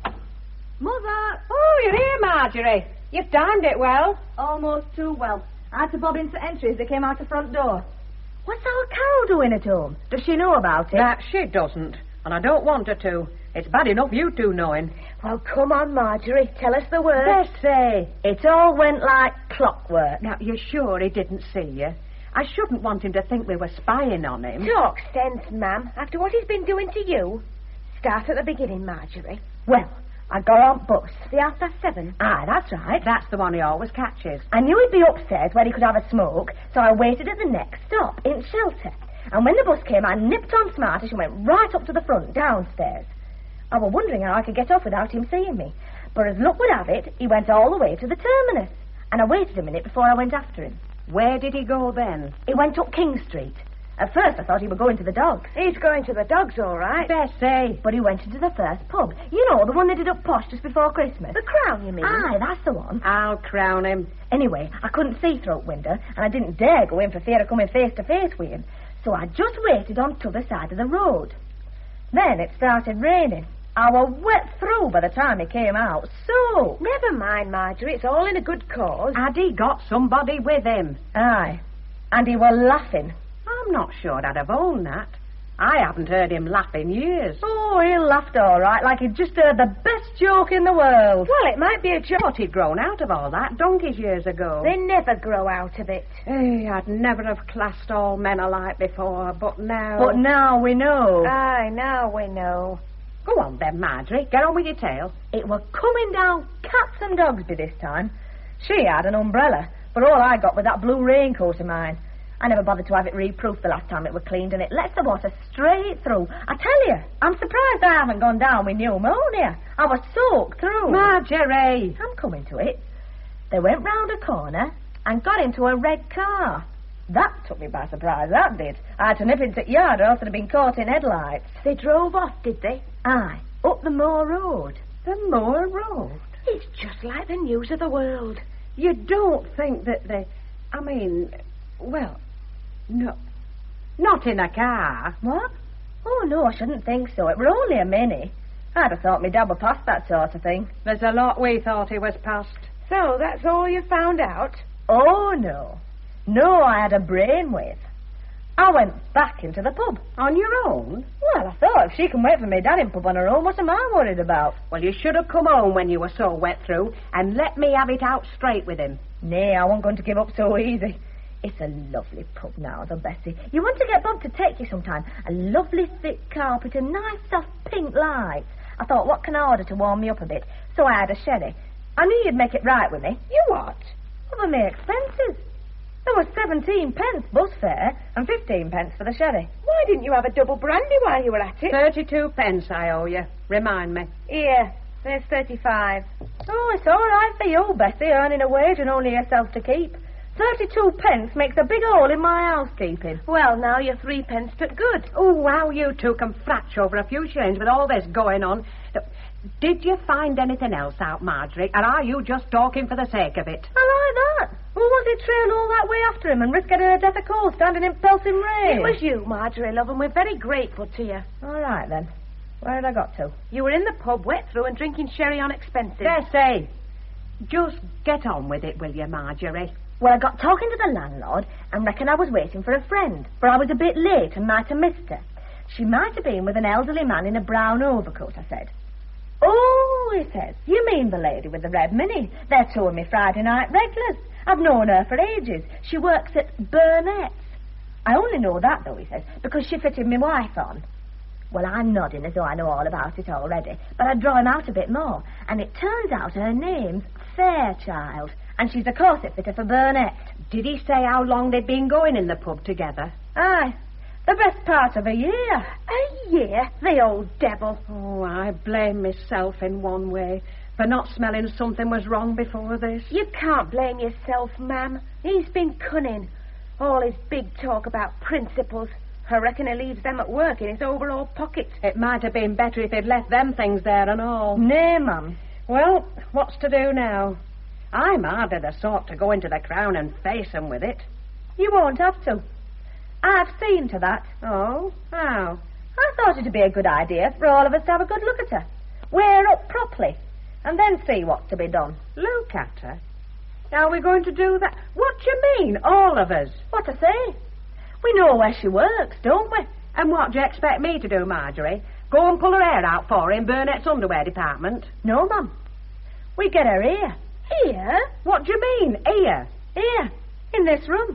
Mother! Oh, you're here, Marjorie. You've timed it well. Almost too well. I had to bob into entry as they came out the front door. What's our Carol doing at home? Does she know about it? That she doesn't, and I don't want her to. It's bad enough you two knowing. Well, come on, Marjorie. Tell us the word. Bessie, it all went like clockwork. Now, you're sure he didn't see you? I shouldn't want him to think we were spying on him. Talk sense, ma'am. After what he's been doing to you. Start at the beginning, Marjorie. Well, I got on bus. The half past seven. Aye, that's right. That's the one he always catches. I knew he'd be upstairs where he could have a smoke, so I waited at the next stop, in shelter. And when the bus came, I nipped on smartish and went right up to the front, downstairs. I was wondering how I could get off without him seeing me. But as luck would have it, he went all the way to the terminus. And I waited a minute before I went after him. Where did he go then? He went up King Street. At first I thought he was going to the dogs. He's going to the dogs, all right. Bessie. But he went into the first pub. You know, the one they did up posh just before Christmas. The Crown, you mean? Aye, that's the one. I'll crown him. Anyway, I couldn't see through the window, and I didn't dare go in for fear of coming face to face with him. So I just waited on t'other side of the road. Then it started raining. I was wet through by the time he came out. So... Never mind, Marjorie. It's all in a good cause. Had he got somebody with him? Aye. And he was laughing. I'm not sure I'd have owned that. I haven't heard him laugh in years. Oh, he laughed all right, like he'd just heard the best joke in the world. Well, it might be a joke. But he'd grown out of all that donkeys years ago. They never grow out of it. Hey, I'd never have classed all men alike before, but now... But now we know. Aye, now we know. Go on then, Marjorie. Get on with your tale. It was coming down cats and dogs by this time. She had an umbrella, but all I got was that blue raincoat of mine. I never bothered to have it reproofed the last time it was cleaned, and it lets the water straight through. I tell you, I'm surprised I haven't gone down with pneumonia. I was soaked through. Marjorie! I'm coming to it. They went round a corner and got into a red car. That took me by surprise, that did. I had to nip into the yard or else I'd have been caught in headlights. They drove off, did they? Aye, up the Moor Road. The Moor Road? It's just like the news of the world. You don't think that they... I mean, well, no. Not in a car. What? Oh, no, I shouldn't think so. It were only a mini. I'd have thought my dad were past that sort of thing. There's a lot we thought he was past. So that's all you found out? Oh, no. No, I had a brainwave. I went back into the pub. On your own? Well, I thought if she can wait for me dad in pub on her own, what am I worried about? Well, you should have come home when you were so wet through and let me have it out straight with him. Nay, I wasn't going to give up so easy. It's a lovely pub now, though, Bessie. You want to get Bob to take you sometime. A lovely thick carpet and nice soft pink lights. I thought, what can I order to warm me up a bit? So I had a sherry. I knew you'd make it right with me. You what? Well, they make expenses. There was seventeen pence bus fare and fifteen pence for the sherry. Why didn't you have a double brandy while you were at it? Thirty-two pence I owe you. Remind me. Here, there's thirty-five. Oh, it's all right for you, Bessie, earning a wage and only yourself to keep. Thirty-two pence makes a big hole in my housekeeping. Well, now your three pence took good. Oh, how you two can fratch over a few shillings with all this going on. Did you find anything else out, Marjorie, or are you just talking for the sake of it? I like that. Who was it trailed all that way after him and risked getting a death of cold standing in pelting rain? It was you, Marjorie, love, and we're very grateful to you. All right, then. Where had I got to? You were in the pub wet through and drinking sherry on expenses. Bessie, just get on with it, will you, Marjorie? Well, I got talking to the landlord and reckoned I was waiting for a friend, for I was a bit late and might have missed her. She might have been with an elderly man in a brown overcoat, I said. Oh, he says, you mean the lady with the red mini? They're two of me Friday night regulars. I've known her for ages. She works at Burnett's. I only know that, though, he says, because she fitted my wife on. Well, I'm nodding as though I know all about it already, but I'd draw him out a bit more, and it turns out her name's Fairchild, and she's a corset fitter for Burnett. Did he say how long they'd been going in the pub together? Aye, the best part of a year. A year? The old devil. Oh, I blame myself in one way for not smelling something was wrong before this. You can't blame yourself, ma'am. He's been cunning. All his big talk about principles. I reckon he leaves them at work in his overall pocket. It might have been better if he'd left them things there and all. Nay, ma'am. Well, what's to do now? I'm hardly the sort to go into the Crown and face 'em with it. You won't have to. I've seen to that. Oh? How? I thought it'd be a good idea for all of us to have a good look at her. Wear up properly, and then see what's to be done. Look at her? How are we going to do that? What do you mean, all of us? What I say? We know where she works, don't we? And what do you expect me to do, Marjorie? Go and pull her hair out for her in Burnett's underwear department? No, Mum. We get her here. Here? What do you mean, here? Here, in this room.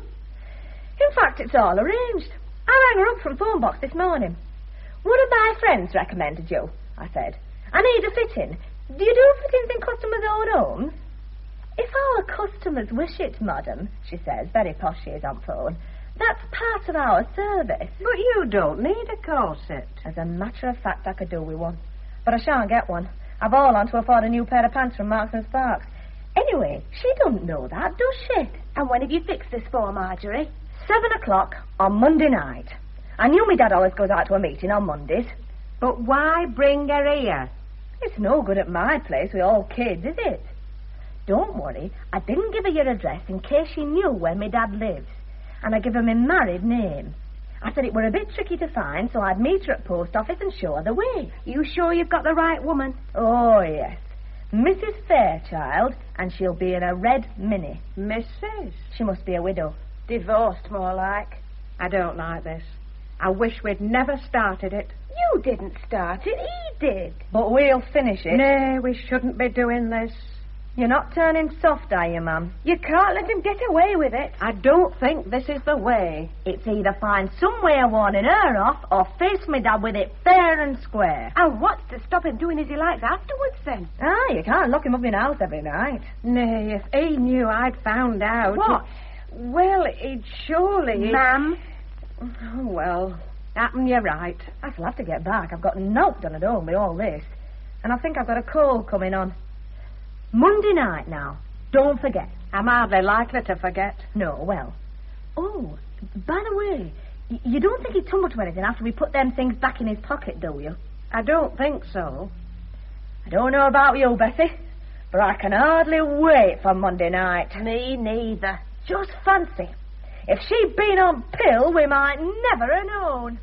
In fact, it's all arranged. I rang her up from phone box this morning. One of my friends recommended you, I said. I need a fit-in. Do you do fittings in customers' own homes? If our customers wish it, madam, she says, very posh she is on phone, that's part of our service. But you don't need a corset. As a matter of fact, I could do with one. But I shan't get one. I've all on to afford a new pair of pants from Marks and Sparks. Anyway, she doesn't know that, does she? And when have you fixed this for, Marjorie? Seven o'clock on Monday night. I knew my dad always goes out to a meeting on Mondays. But why bring her here? It's no good at my place with all kids, is it? Don't worry, I didn't give her your address in case she knew where my dad lives. And I give her my married name. I said it were a bit tricky to find, so I'd meet her at post office and show her the way. You sure you've got the right woman? Oh, yes. Missus Fairchild, and she'll be in a red mini. Missus? She must be a widow. Divorced, more like. I don't like this. I wish we'd never started it. You didn't start it, he did. But we'll finish it. Nay, we shouldn't be doing this. You're not turning soft, are you, Mum? You can't let him get away with it. I don't think this is the way. It's either find some way of warning her off or face me dad with it fair and square. And what's to stop him doing as he likes afterwards, then? Ah, you can't lock him up in the house every night. Nay, if he knew I'd found out... What? He... Well, he'd surely... Ma'am? Oh, well, happen you're right. I shall have to get back. I've got knocked done at home with all this. And I think I've got a cold coming on. Monday night now. Don't forget. I'm hardly likely to forget. No, well. Oh, by the way, y- you don't think he tumbled to anything after we put them things back in his pocket, do you? I don't think so. I don't know about you, Bessie, but I can hardly wait for Monday night. Me neither. Just fancy. If she'd been on pill, we might never have known.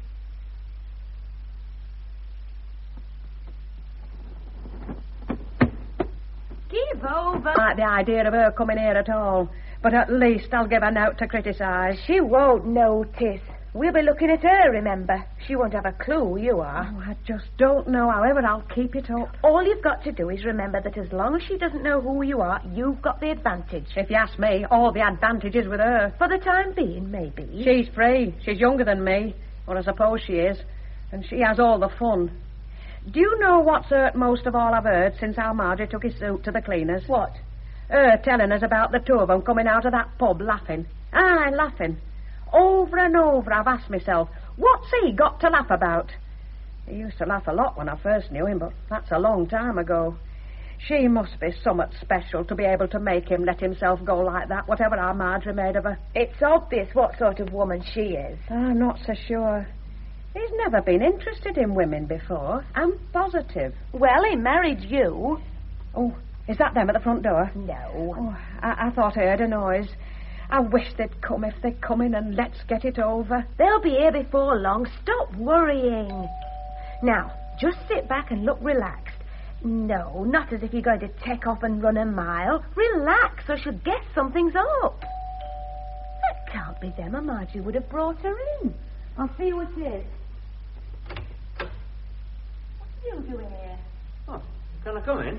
Give over. I like the idea of her coming here at all, but at least I'll give her note to criticise. She won't notice. We'll be looking at her, remember. She won't have a clue, you are. Oh, I just don't know. However, I'll keep it up. All you've got to do is remember that as long as she doesn't know who you are, you've got the advantage. If you ask me, all the advantage is with her. For the time being, maybe. She's free. She's younger than me. Or I suppose she is. And she has all the fun. Do you know what's hurt most of all I've heard since our Marjorie took his suit to the cleaners? What? Her telling us about the two of them coming out of that pub laughing. Aye, laughing. Over and over I've asked myself, what's he got to laugh about? He used to laugh a lot when I first knew him, but that's a long time ago. She must be somewhat special to be able to make him let himself go like that, whatever our Marjorie made of her. It's obvious what sort of woman she is. I'm not so sure. He's never been interested in women before. I'm positive. Well, he married you. Oh, is that them at the front door? No. Oh, I, I thought I heard a noise. I wish they'd come. If they come in, and let's get it over. They'll be here before long. Stop worrying. Now, just sit back and look relaxed. No, not as if you're going to take off and run a mile. Relax, or she'll guess something's up. That can't be them, or Margie would have brought her in. I'll see who it is. What are you doing here? Oh, can I come in?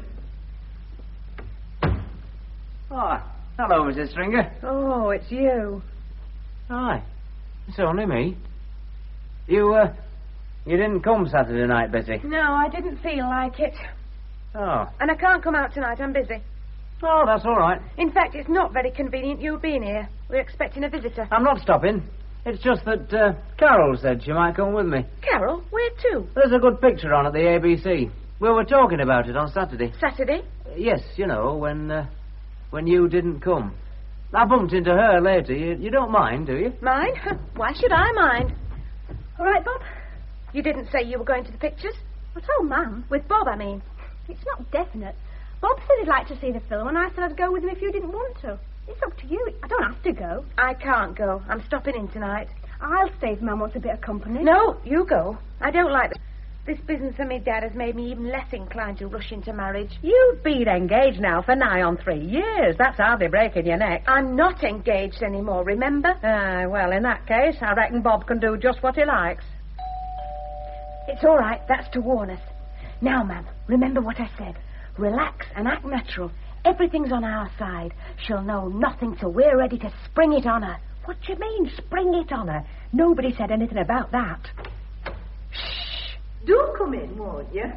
Oh, hello, Missus Stringer. Oh, it's you. Hi. It's only me. You, uh, you didn't come Saturday night, Betty? No, I didn't feel like it. Oh. And I can't come out tonight. I'm busy. Oh, that's all right. In fact, it's not very convenient you being here. We're expecting a visitor. I'm not stopping. It's just that uh, Carol said she might come with me. Carol? Where to? There's a good picture on at the A B C. We were talking about it on Saturday. Saturday? Yes, you know, when uh, when you didn't come. I bumped into her later. You, you don't mind, do you? Mind? Why should I mind? All right, Bob. You didn't say you were going to the pictures? I told Mum. With Bob, I mean. It's not definite. Bob said he'd like to see the film, and I said I'd go with him if you didn't want to. It's up to you. I don't have to go. I can't go. I'm stopping in tonight. I'll stay if Mum wants a bit of company. No, you go. I don't like this. This business of my dad has made me even less inclined to rush into marriage. You've been engaged now for nigh on three years. That's hardly breaking your neck. I'm not engaged anymore, remember? Ah, well, in that case, I reckon Bob can do just what he likes. It's all right. That's to warn us. Now, Ma'am, remember what I said. Relax and act natural. Everything's on our side. She'll know nothing till we're ready to spring it on her. What do you mean, spring it on her? Nobody said anything about that. Shh. Do come in, won't you?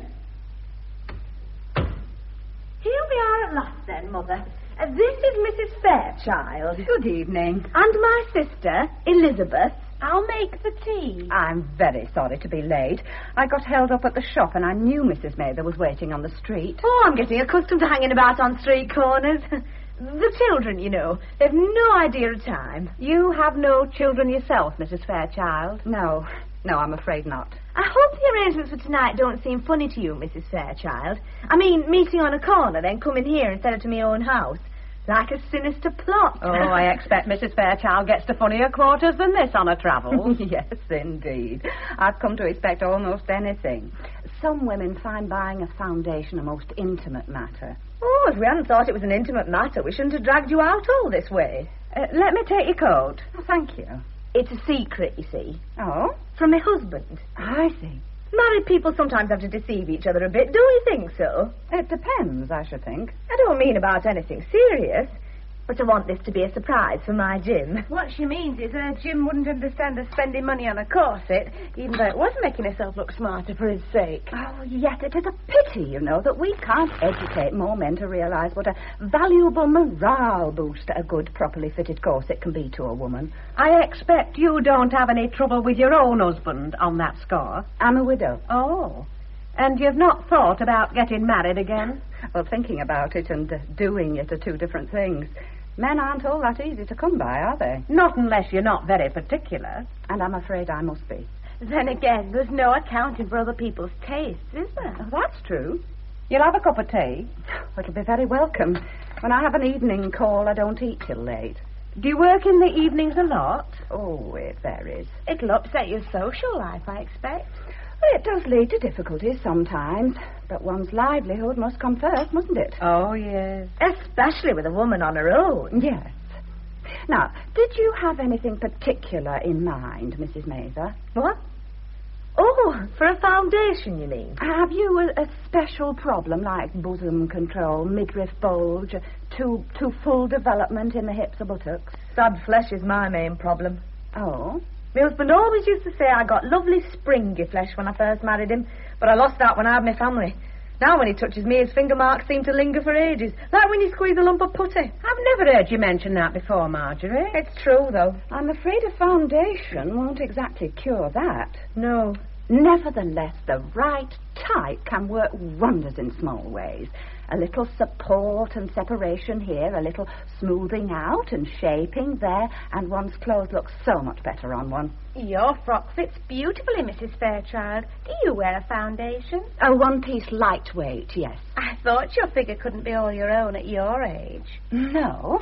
Here we are at last, then, Mother. Uh, this is Missus Fairchild. Good evening. And my sister, Elizabeth. I'll make the tea. I'm very sorry to be late. I got held up at the shop and I knew Missus Mather was waiting on the street. Oh, I'm getting accustomed to hanging about on street corners. The children, you know, they've no idea of time. You have no children yourself, Missus Fairchild? No. No, I'm afraid not. I hope the arrangements for tonight don't seem funny to you, Missus Fairchild. I mean, meeting on a corner, then coming here instead of to my own house. Like a sinister plot. Oh, I expect Missus Fairchild gets to funnier quarters than this on her travels. Yes, indeed. I've come to expect almost anything. Some women find buying a foundation a most intimate matter. Oh, if we hadn't thought it was an intimate matter, we shouldn't have dragged you out all this way. Uh, let me take your coat. Oh, thank you. It's a secret, you see. Oh? From my husband. I see. Married people sometimes have to deceive each other a bit. Do you think so? It depends, I should think. I don't mean about anything serious. But I want this to be a surprise for my Jim. What she means is uh, Jim wouldn't understand us spending money on a corset, even though it was making herself look smarter for his sake. Oh, yes, it is a pity, you know, that we can't educate more men to realise what a valuable morale booster a good, properly fitted corset can be to a woman. I expect you don't have any trouble with your own husband on that score. I'm a widow. Oh. And you've not thought about getting married again? Well, thinking about it and uh, doing it are two different things. Men aren't all that easy to come by, are they? Not unless you're not very particular. And I'm afraid I must be. Then again, there's no accounting for other people's tastes, is there? Oh, that's true. You'll have a cup of tea? It'll be very welcome. When I have an evening call, I don't eat till late. Do you work in the evenings a lot? Oh, it varies. It'll upset your social life, I expect. Well, it does lead to difficulties sometimes, but one's livelihood must come first, mustn't it? Oh, yes. Especially with a woman on her own. Yes. Now, did you have anything particular in mind, Missus Mather? What? Oh, for a foundation, you mean? Have you a, a special problem like bosom control, midriff bulge, too, too full development in the hips or buttocks? Sad flesh is my main problem. Oh? My husband always used to say I got lovely springy flesh when I first married him, but I lost that when I had my family. Now when he touches me, his finger marks seem to linger for ages, like when you squeeze a lump of putty. I've never heard you mention that before, Marjorie. It's true, though. I'm afraid a foundation won't exactly cure that. No. Nevertheless, the right type can work wonders in small ways. A little support and separation here, a little smoothing out and shaping there, and one's clothes look so much better on one. Your frock fits beautifully, Missus Fairchild. Do you wear a foundation? A one-piece lightweight, yes. I thought your figure couldn't be all your own at your age. No.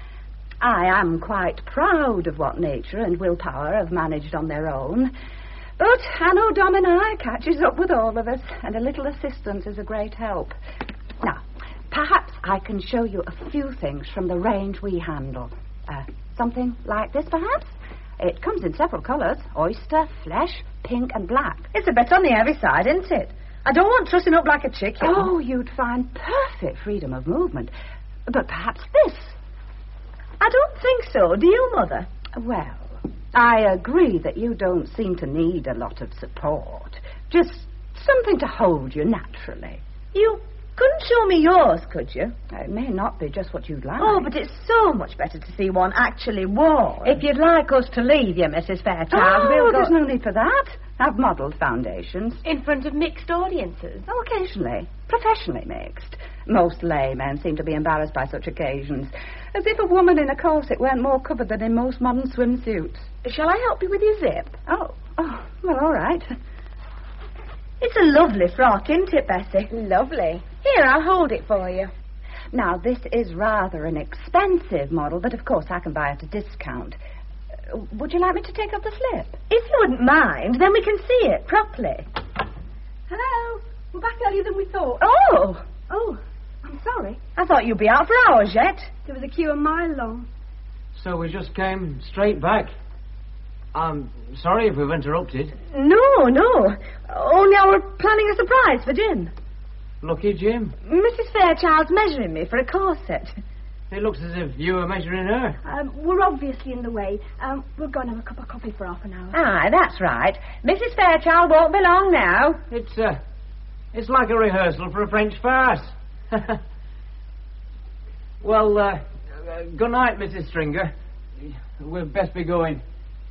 I am quite proud of what nature and willpower have managed on their own. But Anno Domini catches up with all of us, and a little assistance is a great help. Now, perhaps I can show you a few things from the range we handle. Uh, something like this, perhaps? It comes in several colours. Oyster, flesh, pink and black. It's a bit on the heavy side, isn't it? I don't want trussing up like a chicken. Oh, you'd find perfect freedom of movement. But perhaps this. I don't think so. Do you, Mother? Well, I agree that you don't seem to need a lot of support. Just something to hold you naturally. You couldn't show me yours, could you? It may not be just what you'd like. Oh, but it's so much better to see one actually worn. If you'd like us to leave you, Missus Fairchild, oh, we'll go... there's no need for that. I've modelled foundations. In front of mixed audiences? Oh, occasionally. Professionally mixed. Most laymen seem to be embarrassed by such occasions. As if a woman in a corset weren't more covered than in most modern swimsuits. Shall I help you with your zip? Oh, oh, well, all right. It's a lovely frock, isn't it, Bessie? Lovely. Here, I'll hold it for you. Now, this is rather an expensive model, but of course I can buy at a discount. Uh, would you like me to take up the slip? If you wouldn't mind, then we can see it properly. Hello. We're back earlier than we thought. Oh! Oh, I'm sorry. I thought you'd be out for hours yet. There was a queue a mile long. So we just came straight back. I'm sorry if we've interrupted. No, no. Only I were planning a surprise for Jim. Lucky Jim. Missus Fairchild's measuring me for a corset. It looks as if you were measuring her. Um, we're obviously in the way. Um, we'll go and have a cup of coffee for half an hour. Aye, that's right. Missus Fairchild won't be long now. It's, uh, it's like a rehearsal for a French farce. Well, uh, uh, good night, Missus Stringer. We'd best be going.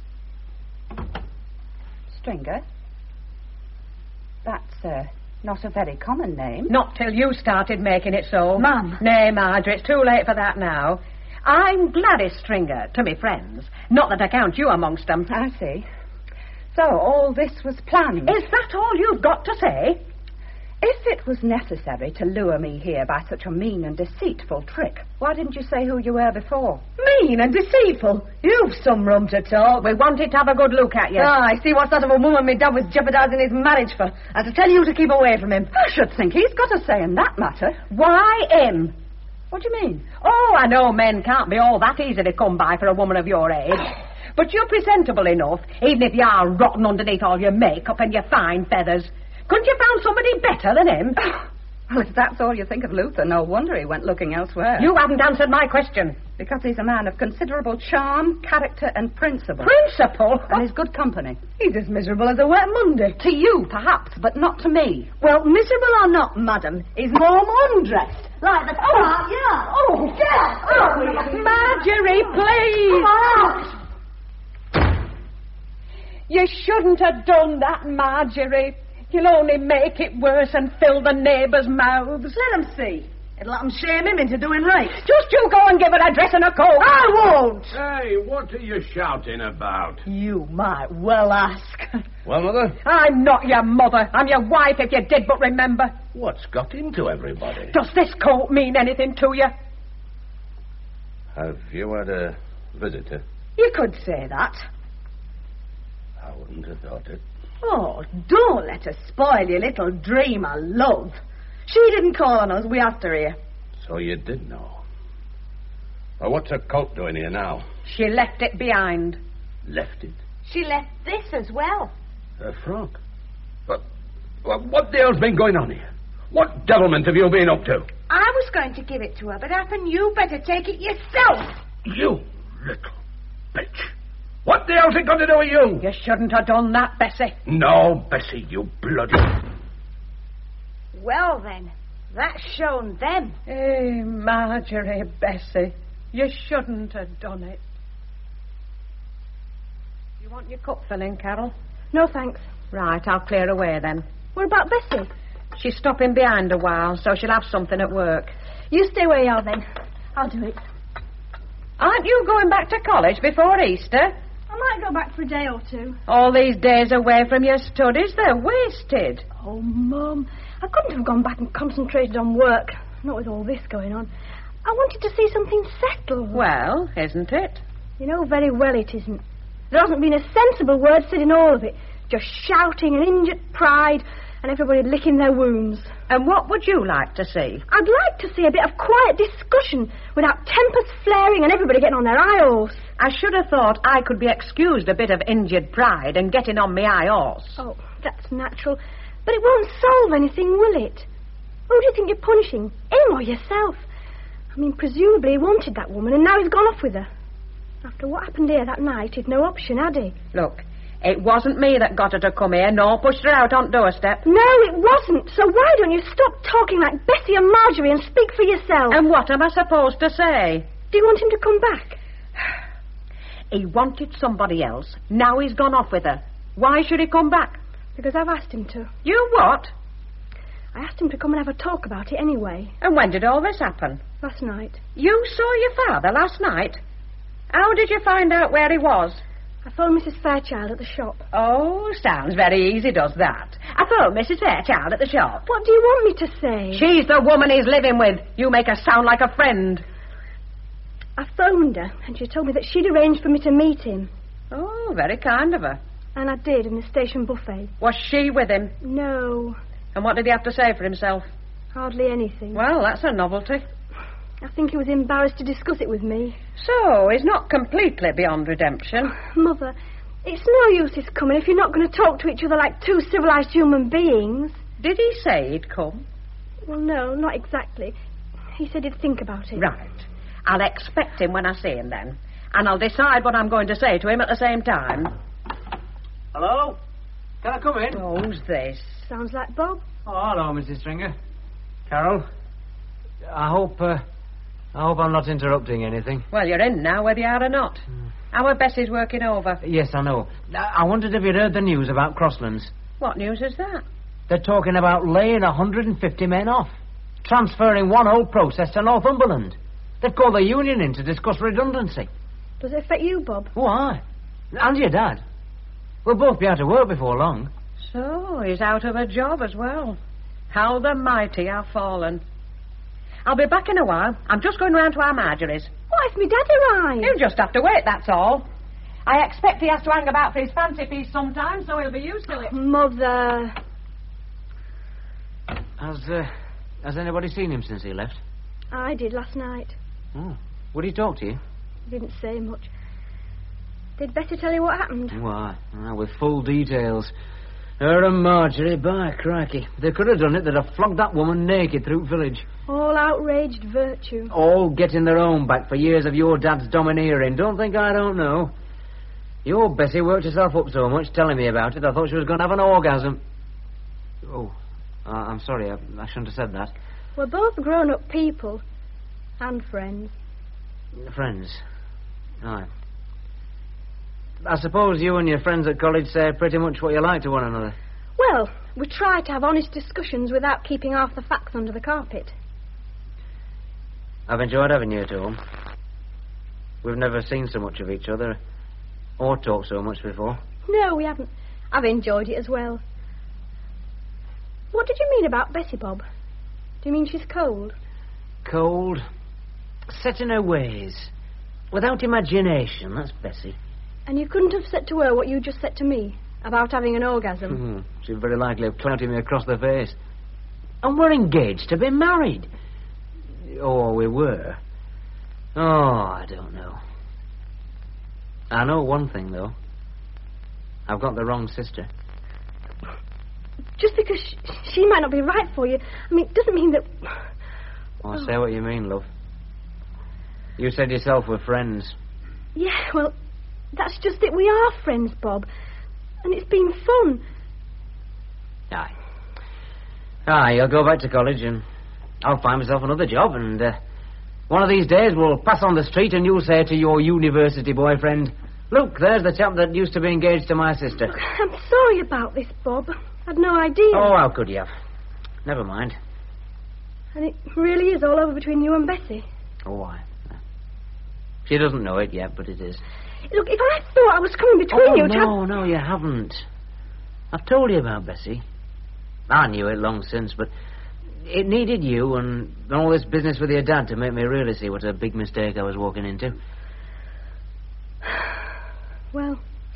Stringer? That's, uh, not a very common name. Not till you started making it so. Mum. Nay, Marjorie, it's too late for that now. I'm Gladys Stringer, to me friends. Not that I count you amongst them. I see. So, all this was planned. Is that all you've got to say? If it was necessary to lure me here by such a mean and deceitful trick, why didn't you say who you were before? Mean and deceitful? You've some room to talk. We wanted to have a good look at you. Ah, I see what sort of a woman my dad was jeopardising his marriage for. And to tell you to keep away from him. I should think he's got a say in that matter. Why him? What do you mean? Oh, I know men can't be all that easy to come by for a woman of your age. But you're presentable enough, even if you are rotten underneath all your makeup and your fine feathers. Couldn't you found somebody better than him? Well, if that's all you think of Luther, no wonder he went looking elsewhere. You haven't answered my question. Because he's a man of considerable charm, character, and principle. Principle? And his good company. He's as miserable as a wet Monday. To you, perhaps, but not to me. Well, miserable or not, madam, he's more undressed. Like the oh, yeah. Oh, yeah. Oh, Marjorie, please. Come on. You shouldn't have done that, Marjorie. You'll only make it worse and fill the neighbours' mouths. Let 'em see. It'll let 'em shame him into doing right. Just you go and give her a dress and a coat. I won't. Hey, what are you shouting about? You might well ask. Well, Mother? I'm not your mother. I'm your wife, if you did but remember. What's got into everybody? Does this coat mean anything to you? Have you had a visitor? You could say that. I wouldn't have thought it. Oh, don't let her spoil your little dream of love. She didn't call on us. We asked her here. So you did know. Well, what's her coat doing here now? She left it behind. Left it? She left this as well. Her frock? But, well, what the hell's been going on here? What devilment have you been up to? I was going to give it to her, but happen you better take it yourself. You little bitch. What the hell's it got to do with you? You shouldn't have done that, Bessie. No, Bessie, you bloody... Well, then, that's shown them. Hey, Marjorie, Bessie, you shouldn't have done it. You want your cup filling, Carol? No, thanks. Right, I'll clear away then. What about Bessie? She's stopping behind a while, so she'll have something at work. You stay where you are, then. I'll do it. Aren't you going back to college before Easter? I might go back for a day or two. All these days away from your studies, they're wasted. Oh, Mum, I couldn't have gone back and concentrated on work. Not with all this going on. I wanted to see something settled. Well, isn't it? You know very well it isn't. There hasn't been a sensible word said in all of it. Just shouting and injured pride and everybody licking their wounds. And what would you like to see? I'd like to see a bit of quiet discussion without tempers flaring and everybody getting on their high horse. I should have thought I could be excused a bit of injured pride and getting on my high horse. Oh, that's natural. But it won't solve anything, will it? Who do you think you're punishing? Him or yourself? I mean, presumably he wanted that woman and now he's gone off with her. After what happened here that night, he'd no option, had he? Look, it wasn't me that got her to come here, nor pushed her out on doorstep. No, it wasn't. So why don't you stop talking like Bessie and Marjorie and speak for yourself? And what am I supposed to say? Do you want him to come back? He wanted somebody else. Now he's gone off with her. Why should he come back? Because I've asked him to. You what? I asked him to come and have a talk about it anyway. And when did all this happen? Last night. You saw your father last night? How did you find out where he was? I phoned Missus Fairchild at the shop. Oh, sounds very easy, does that. I phoned Missus Fairchild at the shop. What do you want me to say? She's the woman he's living with. You make her sound like a friend. I phoned her, and she told me that she'd arranged for me to meet him. Oh, very kind of her. And I did, in the station buffet. Was she with him? No. And what did he have to say for himself? Hardly anything. Well, that's a novelty. I think he was embarrassed to discuss it with me. So, he's not completely beyond redemption. Mother, it's no use his coming if you're not going to talk to each other like two civilized human beings. Did he say he'd come? Well, no, not exactly. He said he'd think about it. Right. I'll expect him when I see him then. And I'll decide what I'm going to say to him at the same time. Hello? Can I come in? Who's this? Sounds like Bob. Oh, hello, Missus Stringer. Carol, I hope, uh, I hope I'm not interrupting anything. Well, you're in now, whether you are or not. Mm. Our Bessie's working over. Yes, I know. I wondered if you'd heard the news about Crosslands. What news is that? They're talking about laying one hundred fifty men off. Transferring one whole process to Northumberland. They've called the union in to discuss redundancy. Does it affect you, Bob? Why? And your dad. We'll both be out of work before long. So, he's out of a job as well. How the mighty have fallen. I'll be back in a while. I'm just going round to our Marjorie's. What if me dad arrives? He'll just have to wait, that's all. I expect he has to hang about for his fancy piece sometime, so he'll be used to it. Mother. Has, uh, has anybody seen him since he left? I did last night. Oh. Would he talk to you? He didn't say much. Did Bessie tell you what happened? Why, ah, with full details. Her and Marjorie, by crikey. They could have done it. They'd have flogged that woman naked through village. All outraged virtue. All getting their own back for years of your dad's domineering. Don't think I don't know. Your Bessie worked herself up so much telling me about it, I thought she was going to have an orgasm. Oh, uh, I'm sorry. I, I shouldn't have said that. We're both grown-up people. And friends. Friends? Aye. I suppose you and your friends at college say pretty much what you like to one another. Well, we try to have honest discussions without keeping half the facts under the carpet. I've enjoyed having you at home. We've never seen so much of each other, or talked so much before. No, we haven't. I've enjoyed it as well. What did you mean about Bessie, Bob? Do you mean she's cold? Cold, set in her ways, without imagination, that's Bessie. And you couldn't have said to her what you just said to me, about having an orgasm? Mm-hmm. She'd very likely have clouted me across the face. And we're engaged to be married. Or we were. Oh, I don't know. I know one thing, though. I've got the wrong sister. Just because she, she might not be right for you, I mean, it doesn't mean that... Well, oh. Say what you mean, love. You said yourself we're friends. Yeah, well, that's just it. We are friends, Bob. And it's been fun. Aye. Aye, you'll go back to college and I'll find myself another job and uh, one of these days we'll pass on the street and you'll say to your university boyfriend, look, there's the chap that used to be engaged to my sister. Look, I'm sorry about this, Bob. I had no idea. Oh, how could you have? Never mind. And it really is all over between you and Bessie? Oh, why? She doesn't know it yet, but it is. Look, if I thought I was coming between oh, you... no, no, you haven't. I've told you about Bessie. I knew it long since, but it needed you and all this business with your dad to make me really see what a big mistake I was walking into. Well,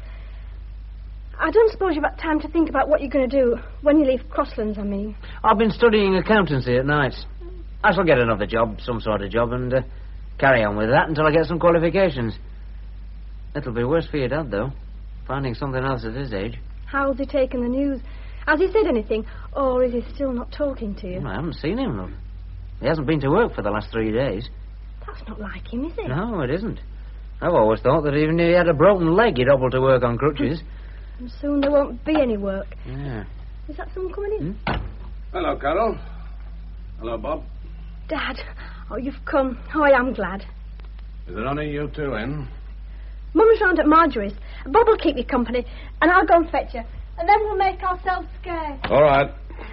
I don't suppose you've had time to think about what you're going to do when you leave Crosslands, I mean. I've been studying accountancy at night. I shall get another job, some sort of job, and uh, carry on with that until I get some qualifications. It'll be worse for your dad, though, finding something else at his age. How's he taken the news? Has he said anything, or is he still not talking to you? Well, I haven't seen him, love. He hasn't been to work for the last three days. That's not like him, is it? No, it isn't. I've always thought that even if he had a broken leg, he'd hobble to work on crutches. And soon there won't be any work. Yeah. Is that someone coming in? Hmm? Hello, Carol. Hello, Bob. Dad. Oh, you've come. Oh, I am glad. Is there only you two in? Mum's round at Marjorie's. Bob will keep you company, and I'll go and fetch you. And then we'll make ourselves scarce. All right.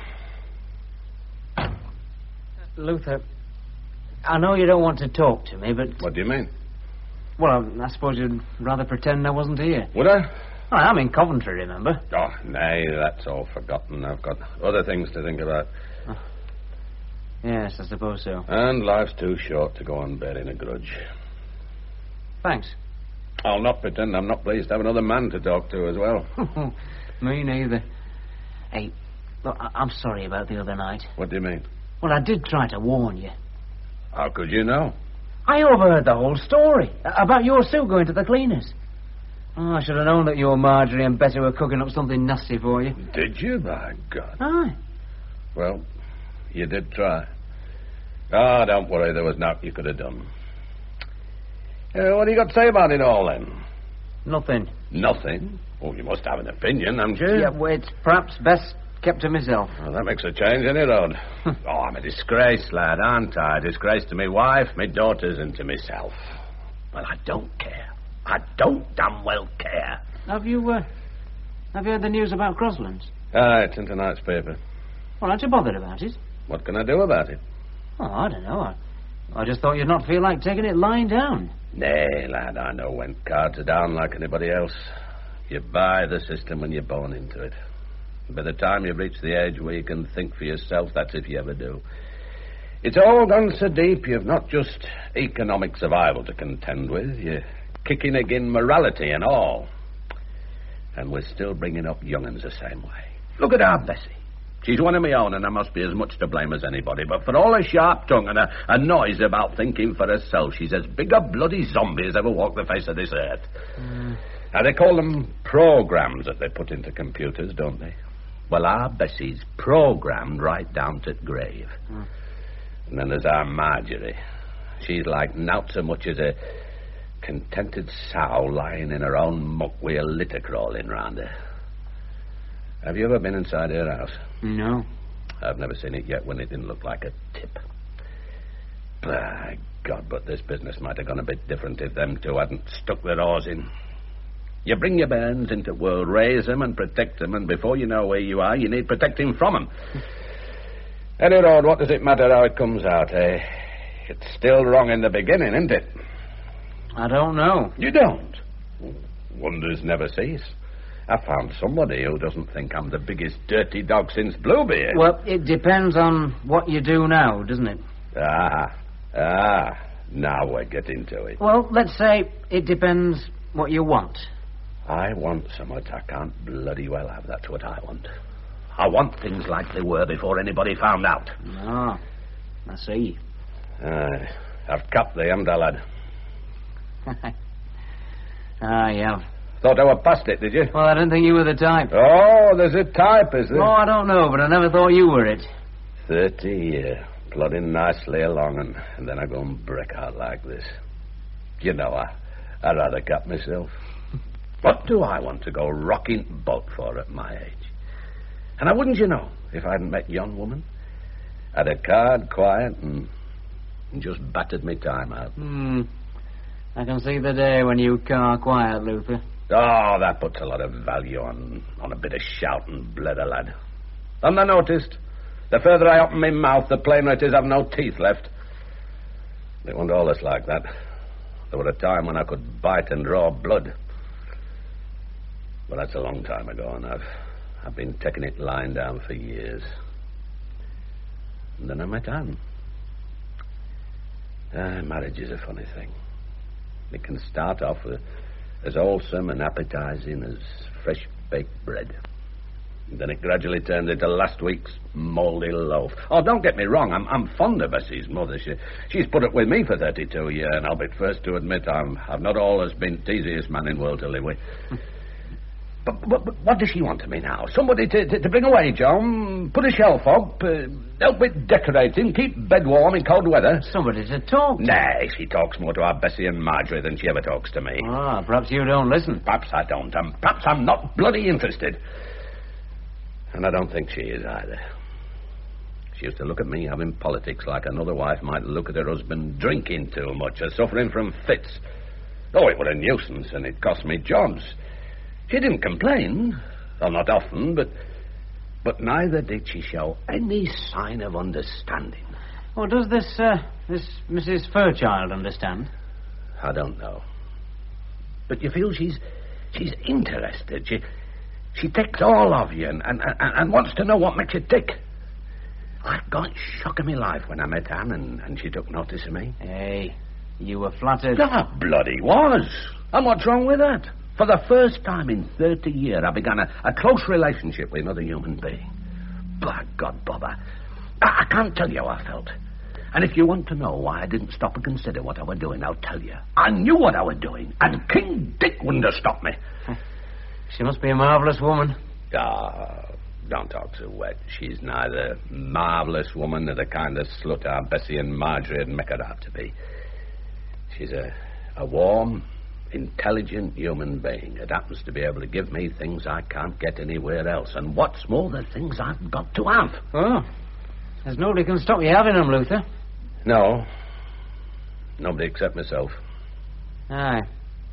Luther, I know you don't want to talk to me, but... What do you mean? Well, I suppose you'd rather pretend I wasn't here. Would I? Well, I'm in Coventry, remember? Oh, nay, that's all forgotten. I've got other things to think about. Oh. Yes, I suppose so. And life's too short to go on bearing a grudge. Thanks. I'll not pretend I'm not pleased to have another man to talk to as well. Me neither. Hey, look, I- I'm sorry about the other night. What do you mean? Well, I did try to warn you. How could you know? I overheard the whole story about your suit going to the cleaners. Oh, I should have known that your Marjorie and Bessie were cooking up something nasty for you. Did you, by God? Aye. Well, you did try. Ah, oh, don't worry, there was nothing you could have done. Uh, what do you got to say about it all, then? Nothing. Nothing? Oh, you must have an opinion, haven't you? Yeah, well, it's perhaps best kept to myself. Well, that makes a change, any road. Oh, I'm a disgrace, lad, aren't I? A disgrace to my wife, my daughters, and to myself. Well, I don't care. I don't damn well care. Have you, uh, have you heard the news about Crosslands? Ah, it's in tonight's paper. Well, aren't you bothered about it? What can I do about it? Oh, I don't know. I, I just thought you'd not feel like taking it lying down. Nay, lad, I know when cards are down like anybody else. You buy the system when you're born into it. By the time you reach the age where you can think for yourself, that's if you ever do. It's all gone so deep, you've not just economic survival to contend with, you're kicking again morality and all. And we're still bringing up young'uns the same way. Look at our Bessie. She's one of my own, and I must be as much to blame as anybody. But for all her sharp tongue and a, a noise about thinking for herself, she's as big a bloody zombie as ever walked the face of this earth. Mm. Now, they call them programs that they put into computers, don't they? Well, our Bessie's programmed right down to the grave. Mm. And then there's our Marjorie. She's like not so much as a contented sow lying in her own muck with a litter crawling round her. Have you ever been inside her house? No. I've never seen it yet when it didn't look like a tip. By God, but this business might have gone a bit different if them two hadn't stuck their oars in. You bring your bairns into the world, raise them and protect them, and before you know where you are, you need protecting from them. Any road, what does it matter how it comes out, eh? It's still wrong in the beginning, isn't it? I don't know. You don't? Wonders never cease. I found somebody who doesn't think I'm the biggest dirty dog since Bluebeard. Well, it depends on what you do now, doesn't it? Ah, ah, now we're getting to it. Well, let's say it depends what you want. I want so much I can't bloody well have. That's what I want. I want things like they were before anybody found out. Ah, I see. Uh, I've capped the end, lad. Ah, you have. Thought I were past it, did you? Well, I didn't think you were the type. Oh, there's a type, is there? Oh, I don't know, but I never thought you were it. Thirty year, plodding nicely along, and, and then I go and break out like this. You know, I, I'd rather cap myself. What do I want to go rocking boat for at my age? And I wouldn't, you know, if I hadn't met yon woman. Had a card, quiet, and, and just battered me time out. Hmm. I can see the day when you car quiet, Luther. Oh, that puts a lot of value on, on a bit of shout and blether, lad. And I noticed, the further I open my mouth, the plainer it is I've no teeth left. It wasn't always like that. There was a time when I could bite and draw blood. But that's a long time ago, and I've, I've been taking it lying down for years. And then I met Anne. Ah, marriage is a funny thing. It can start off with, as wholesome and appetizing as fresh-baked bread. And then it gradually turns into last week's mouldy loaf. Oh, don't get me wrong, I'm, I'm fond of Bessie's mother. She, she's put up with me for thirty-two years, and I'll be first to admit I'm, I've not always been the easiest man in the world to live with. But, but, but what does she want of me now? Somebody to, to, to bring a wage on, put a shelf up, uh, help with decorating, keep bed warm in cold weather. Somebody to talk to. Nay, she talks more to our Bessie and Marjorie than she ever talks to me. Ah, perhaps you don't listen. Perhaps I don't, and perhaps I'm not bloody interested. And I don't think she is either. She used to look at me having politics like another wife might look at her husband drinking too much or suffering from fits. Oh, it was a nuisance, and it cost me jobs. She didn't complain, well, not often, but but neither did she show any sign of understanding. Well, does this, uh, this Missus Fairchild understand? I don't know. But you feel she's she's interested. She she takes all of you and, and, and, and wants to know what makes you tick. I got shock of my life when I met Anne and, and she took notice of me. Hey, you were flattered. I bloody was. And what's wrong with that? For the first time in thirty years, I began a, a close relationship with another human being. By God, Bob, I, I can't tell you how I felt. And if you want to know why I didn't stop and consider what I was doing, I'll tell you. I knew what I was doing, and King Dick wouldn't have stopped me. She must be a marvellous woman. Ah, don't talk so wet. She's neither marvellous woman nor the kind of slut our Bessie and Marjorie would make her out to be. She's a, a warm, intelligent human being that happens to be able to give me things I can't get anywhere else. And what's more, the things I've got to have. Oh, there's nobody can stop you having them, Luther. No. Nobody except myself. Aye.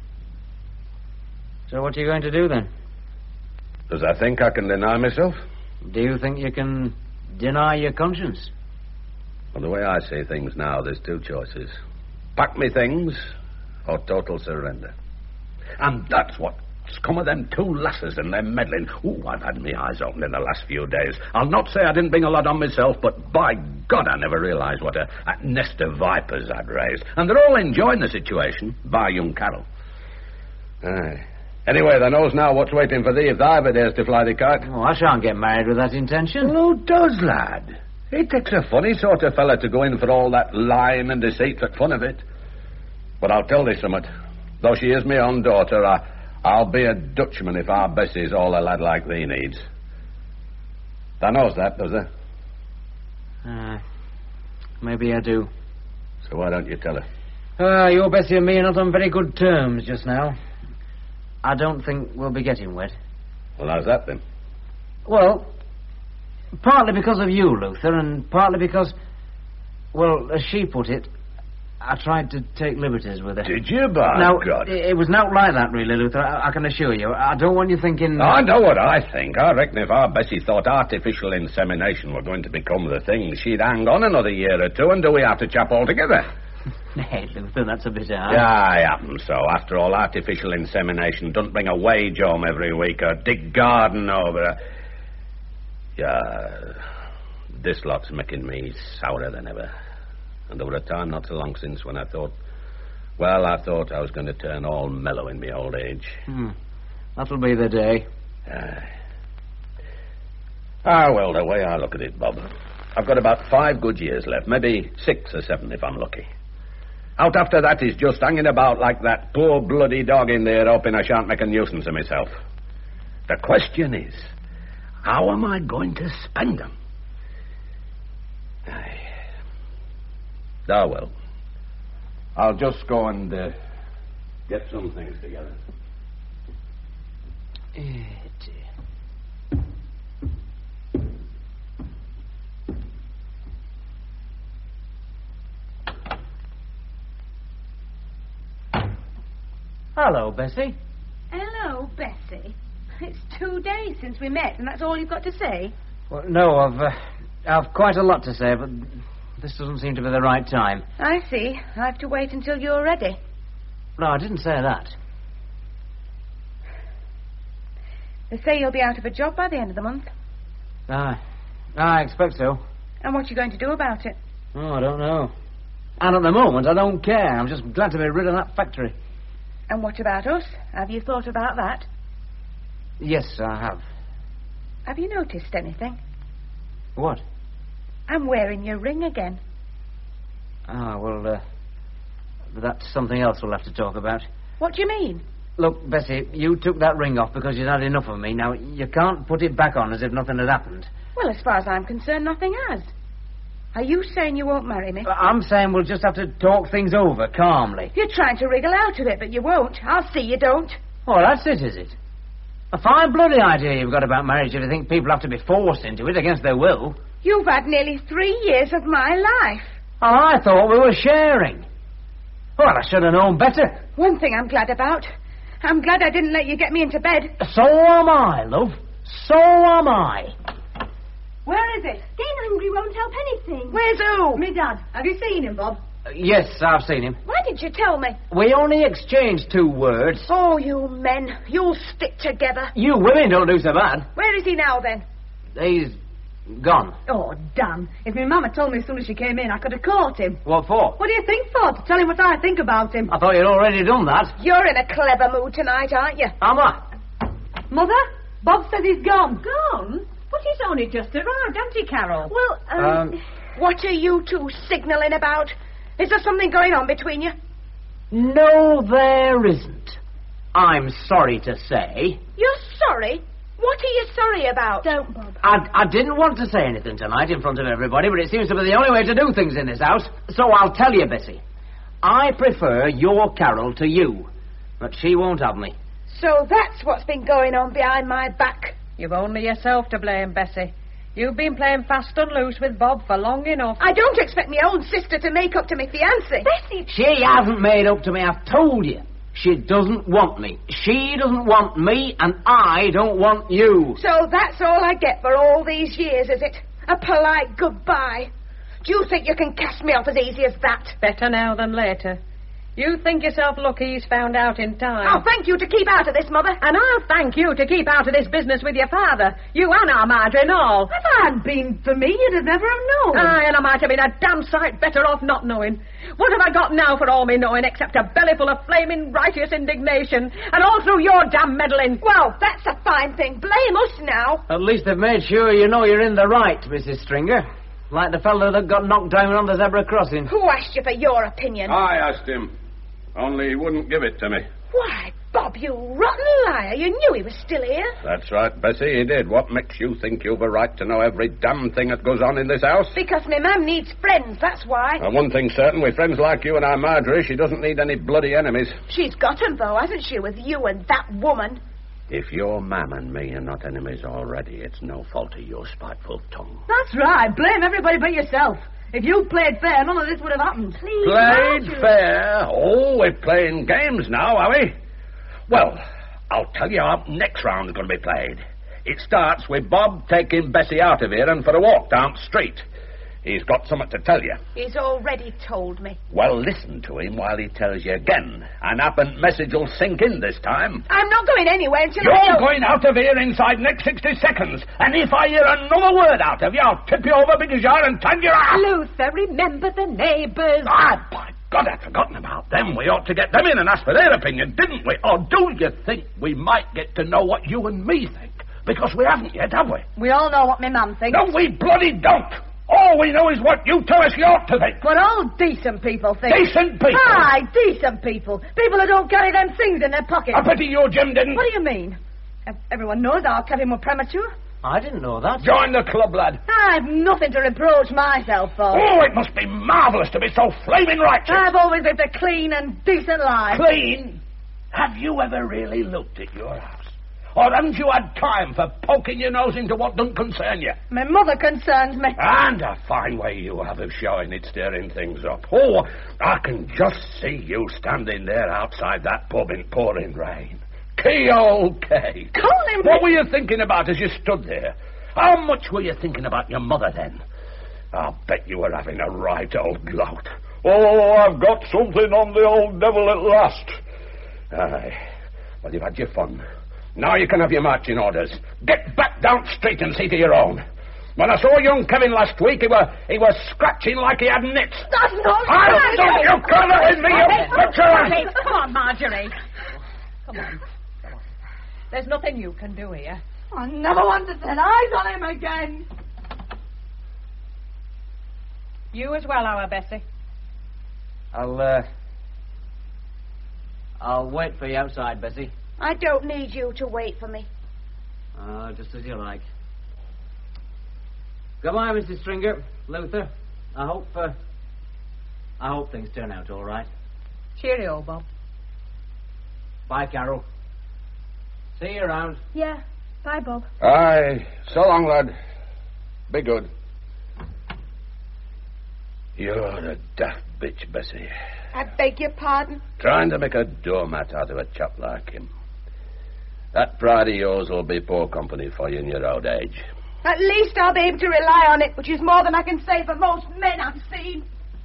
So what are you going to do, then? Does I think I can deny myself? Do you think you can deny your conscience? Well, the way I see things now, there's two choices. Pack me things or total surrender. And that's what's come of them two lasses and their meddling. Ooh, I've had my eyes open in the last few days. I'll not say I didn't bring a lot on myself, but by God, I never realised what a, a nest of vipers I'd raised. And they're all enjoying the situation, bar young Carol. Aye. Anyway, they knows now what's waiting for thee if thou ever dares to fly the kite. Oh, I shan't get married with that intention. Well, who does, lad? It takes a funny sort of fella to go in for all that lying and deceit for fun of it. But I'll tell thee something. Though she is my own daughter, I, I'll be a Dutchman if our Bessie's all a lad like thee needs. Thou knows that, does thou? Uh, maybe I do. So why don't you tell her? Uh, your Bessie and me are not on very good terms just now. I don't think we'll be getting wed. Well, how's that, then? Well, partly because of you, Luther, and partly because, well, as she put it, I tried to take liberties with her. Did you, by now, God? It, it was not like that, really, Luther, I, I can assure you. I don't want you thinking... I know what I think. I reckon if our Bessie thought artificial insemination were going to become the thing, she'd hang on another year or two, and do we have to chap altogether? Hey, Luther, that's a bit hard. Yeah, it happens so. After all, artificial insemination doesn't bring a wage home every week or dig garden over a... Yeah, this lot's making me sourer than ever. And there was a time not so long since when I thought... Well, I thought I was going to turn all mellow in my old age. Hmm. That'll be the day. Aye. Ah, well, the way I look at it, Bob, I've got about five good years left. Maybe six or seven if I'm lucky. Out after that, he's just hanging about like that poor bloody dog in there, hoping I shan't make a nuisance of myself. The question is, how am I going to spend them? Aye. Ah, well. I'll just go and uh, get some things together. Hello, Bessie. Hello, Bessie. It's two days since we met, and that's all you've got to say? Well, no, I've, uh, I've quite a lot to say, but this doesn't seem to be the right time. I see. I have to wait until you're ready. No, I didn't say that. They say you'll be out of a job by the end of the month. Ah, I expect so. And what are you going to do about it? Oh, I don't know. And at the moment, I don't care. I'm just glad to be rid of that factory. And what about us? Have you thought about that? Yes, I have. Have you noticed anything? What? I'm wearing your ring again. Ah, well, uh, that's something else we'll have to talk about. What do you mean? Look, Bessie, you took that ring off because you'd had enough of me. Now, you can't put it back on as if nothing had happened. Well, as far as I'm concerned, nothing has. Are you saying you won't marry me? I'm saying we'll just have to talk things over calmly. You're trying to wriggle out of it, but you won't. I'll see you don't. Oh, that's it, is it? A fine bloody idea you've got about marriage if you think people have to be forced into it against their will. You've had nearly three years of my life. Oh, I thought we were sharing. Well, I should have known better. One thing I'm glad about. I'm glad I didn't let you get me into bed. So am I, love. So am I. Where is it? Getting angry won't help anything. Where's who? Me dad. Have you seen him, Bob? Uh, yes, I've seen him. Why didn't you tell me? We only exchanged two words. Oh, you men. You'll stick together. You women don't do so bad. Where is he now, then? He's gone. Oh, damn. If my mama told me as soon as she came in, I could have caught him. What for? What do you think for? To tell him what I think about him. I thought you'd already done that. You're in a clever mood tonight, aren't you? Am I? Mother, Bob says he's gone. Gone? But he's only just arrived, hasn't he, Carol? Well, um, Um, what are you two signalling about? Is there something going on between you? No, there isn't. I'm sorry to say. You're sorry? What are you sorry about? Don't, Bob. I, I didn't want to say anything tonight in front of everybody, but it seems to be the only way to do things in this house. So I'll tell you, Bessie. I prefer your Carol to you, but she won't have me. So that's what's been going on behind my back. You've only yourself to blame, Bessie. You've been playing fast and loose with Bob for long enough. I don't expect my own sister to make up to my fiancé. Bessie! She hasn't made up to me, I've told you. She doesn't want me. She doesn't want me, and I don't want you. So that's all I get for all these years, is it? A polite goodbye. Do you think you can cast me off as easy as that? Better now than later. You think yourself lucky he's found out in time. I'll thank you to keep out of this, Mother. And I'll thank you to keep out of this business with your father. You and our Marjorie and all. If it hadn't been for me, you'd have never have known. Aye, and I might have been a damn sight better off not knowing. What have I got now for all me knowing except a belly full of flaming righteous indignation? And all through your damn meddling. Well, that's a fine thing. Blame us now. At least they've made sure you know you're in the right, Missus Stringer. Like the fellow that got knocked down on the zebra crossing. Who asked you for your opinion? I asked him. Only he wouldn't give it to me. Why, Bob, you rotten liar. You knew he was still here. That's right, Bessie, he did. What makes you think you've a right to know every damn thing that goes on in this house? Because my mum needs friends, that's why. Well, one thing's certain, with friends like you and our Marjorie, she doesn't need any bloody enemies. She's got 'em, though, hasn't she, with you and that woman? If your mam and me are not enemies already, it's no fault of your spiteful tongue. That's right. Blame everybody but yourself. If you played fair, none of this would have happened. Please, Played Marjorie. fair? Oh, we're playing games now, are we? Well, I'll tell you how next round's going to be played. It starts with Bob taking Bessie out of here and for a walk down the street. He's got something to tell you. He's already told me. Well, listen to him while he tells you again. An happen message will sink in this time. I'm not going anywhere until You're I know... going out of here inside next sixty seconds. And if I hear another word out of you, I'll tip you over because you're and tag your ass. Luther, remember the neighbours. Ah, by God, I'd forgotten about them. We ought to get them in and ask for their opinion, didn't we? Or do you think we might get to know what you and me think? Because we haven't yet, have we? We all know what my mum thinks. No, we bloody don't. All we know is what you tell us you ought to think. What all decent people think. Decent people? Aye, decent people. People who don't carry them things in their pockets. I pity you, Jim, didn't. What do you mean? Ev- Everyone knows our Kevin were premature. I didn't know that. Join the club, lad. I've nothing to reproach myself for. Oh, it must be marvellous to be so flaming righteous. I've always lived a clean and decent life. Clean? Have you ever really looked at your house? Or haven't you had time for poking your nose into what doesn't concern you? My mother concerns me. And a fine way you have of showing it, stirring things up. Oh, I can just see you standing there outside that pub in pouring rain. Key old Kay. Call him. What were you thinking about as you stood there? How much were you thinking about your mother then? I'll bet you were having a right old gloat. Oh, I've got something on the old devil at last. Aye. Well, you've had your fun. Now you can have your marching orders. Get back down street and see to your own. When I saw young Kevin last week, he was he was scratching like he had nits. That's not I don't you colour in me, you butcher! Come on, Marjorie. Come on. Come on. There's nothing you can do here. I never want to set eyes on him again. You as well, our Bessie. I'll, uh... I'll wait for you outside, Bessie. I don't need you to wait for me. Uh, just as you like. Goodbye, Missus Stringer. Luther. I hope, uh... I hope things turn out all right. Cheerio, Bob. Bye, Carol. See you around. Yeah. Bye, Bob. Aye. So long, lad. Be good. You're a daft bitch, Bessie. I beg your pardon? Trying to make a doormat out of a chap like him. That pride of yours will be poor company for you in your old age. At least I'll be able to rely on it, which is more than I can say for most men I've seen.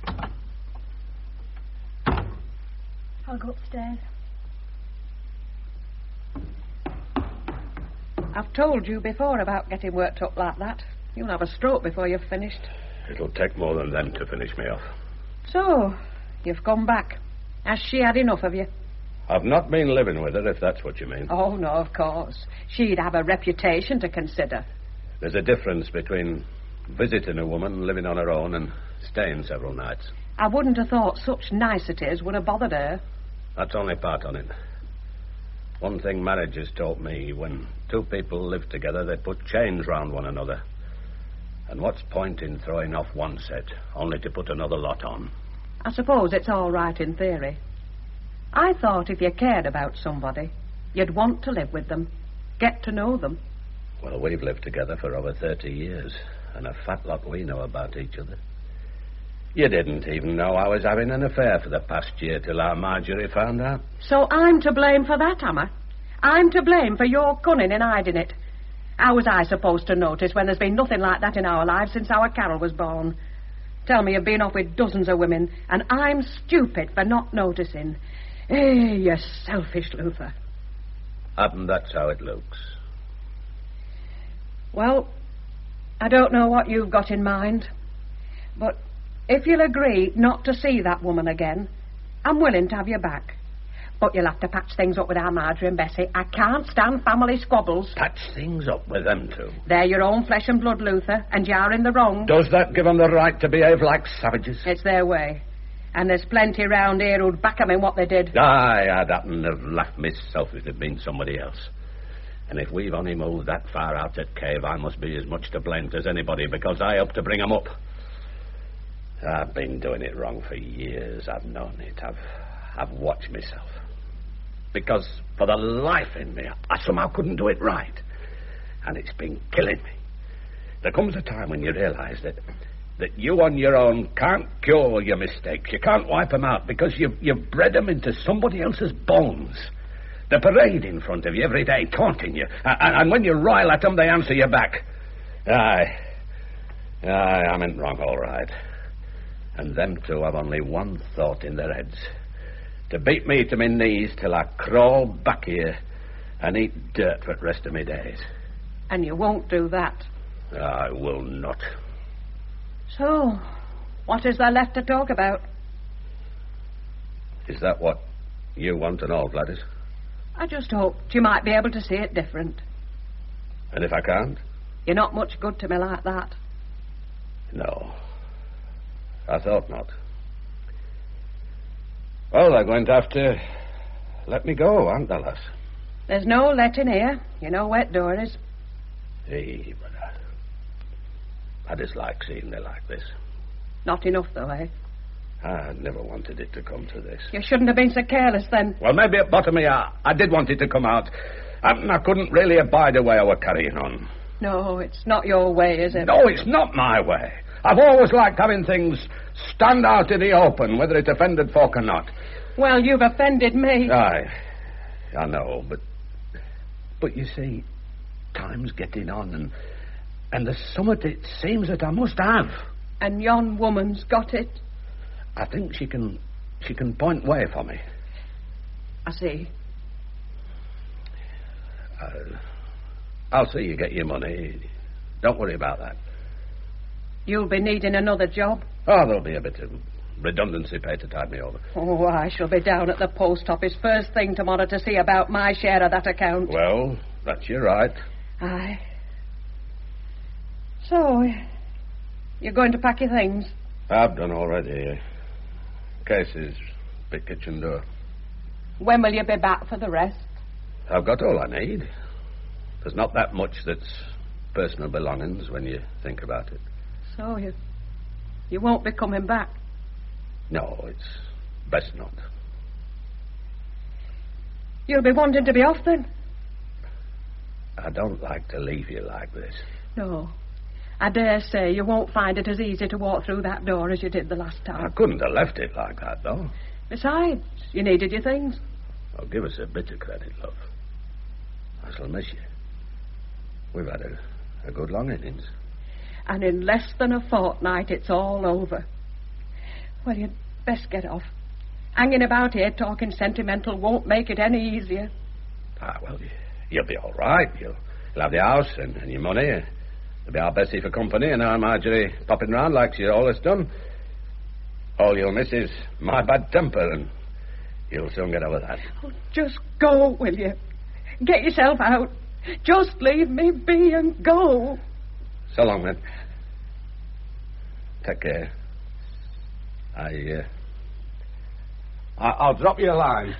I'll go upstairs. I've told you before about getting worked up like that. You'll have a stroke before you've finished. It'll take more than them to finish me off. So, you've come back. Has she had enough of you? I've not been living with her, if that's what you mean. Oh, no, of course. She'd have a reputation to consider. There's a difference between visiting a woman living on her own and staying several nights. I wouldn't have thought such niceties would have bothered her. That's only part on it. One thing marriage has taught me, when two people live together, they put chains round one another. And what's point in throwing off one set, only to put another lot on? I suppose it's all right in theory. I thought if you cared about somebody, you'd want to live with them, get to know them. Well, we've lived together for over thirty years, and a fat lot we know about each other. You didn't even know I was having an affair for the past year till our Marjorie found out. So I'm to blame for that, am I? I'm to blame for your cunning in hiding it. How was I supposed to notice when there's been nothing like that in our lives since our Carol was born? Tell me you've been off with dozens of women, and I'm stupid for not noticing. Eh, you selfish Luther. And that's how it looks. Well, I don't know what you've got in mind, but if you'll agree not to see that woman again, I'm willing to have you back. But you'll have to patch things up with our Marjorie and Bessie. I can't stand family squabbles. Patch things up with them two? They're your own flesh and blood, Luther, and you're in the wrong. Does that give them the right to behave like savages? It's their way. And there's plenty round here who'd back 'em in what they did. Aye, I'd happen to have laughed myself if it had been somebody else. And if we've only moved that far out that cave, I must be as much to blame as anybody, because I helped to bring 'em up. I've been doing it wrong for years. I've known it. I've, I've watched myself. Because for the life in me, I somehow couldn't do it right. And it's been killing me. There comes a time when you realise that that you on your own can't cure your mistakes. You can't wipe them out because you've, you've bred them into somebody else's bones. They parade in front of you every day, taunting you. And, and when you rile at them, they answer you back. Aye. Aye, I meant wrong, all right. And them two have only one thought in their heads. To beat me to my knees till I crawl back here and eat dirt for the rest of my days. And you won't do that. I will not. So, what is there left to talk about? Is that what you want and all, Gladys? I just hoped you might be able to see it different. And if I can't? You're not much good to me like that. No. I thought not. Well, they're going to have to let me go, aren't they, lass? There's no letting here. You know wet door is. Hey, but I, I dislike seeing they like this. Not enough, though, eh? I never wanted it to come to this. You shouldn't have been so careless, then. Well, maybe at bottom of me, I, I did want it to come out. I, I couldn't really abide the way I were carrying on. No, it's not your way, is it? No, it's not my way. I've always liked having things stand out in the open, whether it offended folk or not. Well, you've offended me. Aye, I know, but... But you see, time's getting on, and, and there's something it seems that I must have. And yon woman's got it. I think she can she can point way for me. I see. Uh, I'll see you get your money. Don't worry about that. You'll be needing another job? Oh, there'll be a bit of redundancy pay to tide me over. Oh, I shall be down at the post office first thing tomorrow to see about my share of that account. Well, that's your right. Aye. So, you're going to pack your things? I've done already. Cases, big kitchen door. When will you be back for the rest? I've got all I need. There's not that much that's personal belongings when you think about it. So you you won't be coming back? No, it's best not. You'll be wanting to be off then? I don't like to leave you like this. No. I dare say you won't find it as easy to walk through that door as you did the last time. I couldn't have left it like that, though. Besides, you needed your things. Oh, give us a bit of credit, love. I shall miss you. We've had a, a good long innings. And in less than a fortnight, it's all over. Well, you'd best get off. Hanging about here talking sentimental won't make it any easier. Ah, well, you, you'll be all right. You'll, you'll have the house and, and your money. There'll be our Bessie for company, and our Marjorie popping round like she always done. All you'll miss is my bad temper, and you'll soon get over that. Oh, just go, will you? Get yourself out. Just leave me be and go. So long, then. Take care. I, uh... I, I'll drop you a line.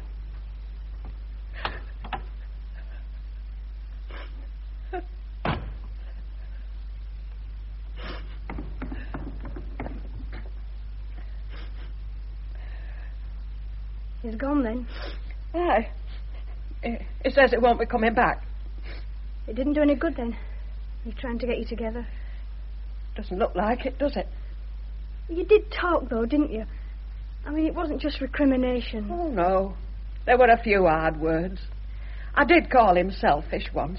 He's gone, then? Aye. It says it won't be coming back. It didn't do any good, then? He's trying to get you together. Doesn't look like it, does it? You did talk, though, didn't you? I mean, it wasn't just recrimination. Oh, no. There were a few hard words. I did call him selfish once.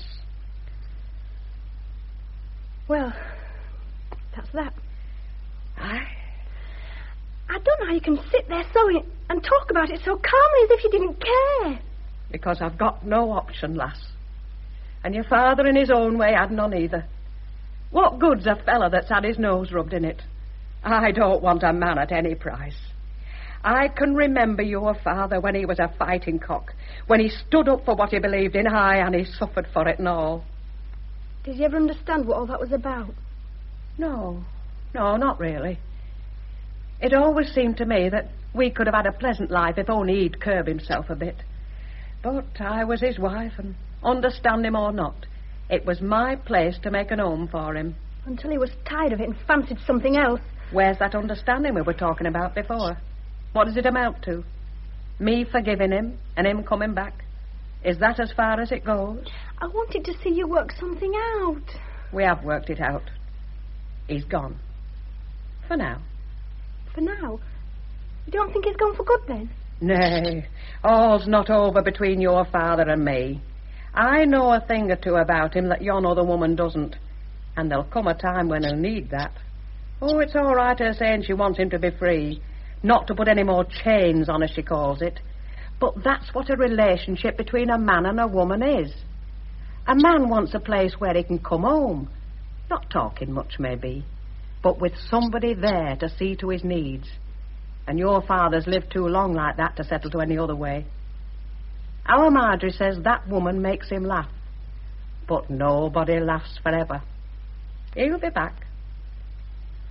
Well, that's that. Aye. I don't know how you can sit there so in, and talk about it so calmly as if you didn't care. Because I've got no option, lass. And your father in his own way had none either. What good's a fella that's had his nose rubbed in it? I don't want a man at any price. I can remember your father when he was a fighting cock, when he stood up for what he believed in, aye, and he suffered for it and all. Did you ever understand what all that was about? No, no, not really. It always seemed to me that we could have had a pleasant life if only he'd curb himself a bit. But I was his wife, and understand him or not, it was my place to make an home for him. Until he was tired of it and fancied something else. Where's that understanding we were talking about before? What does it amount to? Me forgiving him and him coming back? Is that as far as it goes? I wanted to see you work something out. We have worked it out. He's gone. For now. For now? You don't think he's gone for good, then? Nay, all's not over between your father and me. I know a thing or two about him that yon other woman doesn't. And there'll come a time when he'll need that. Oh, it's all right her saying she wants him to be free. Not to put any more chains on, as she calls it. But that's what a relationship between a man and a woman is. A man wants a place where he can come home. Not talking much, maybe, but with somebody there to see to his needs. And your father's lived too long like that to settle to any other way. Our Marjorie says that woman makes him laugh. But nobody laughs forever. He'll be back.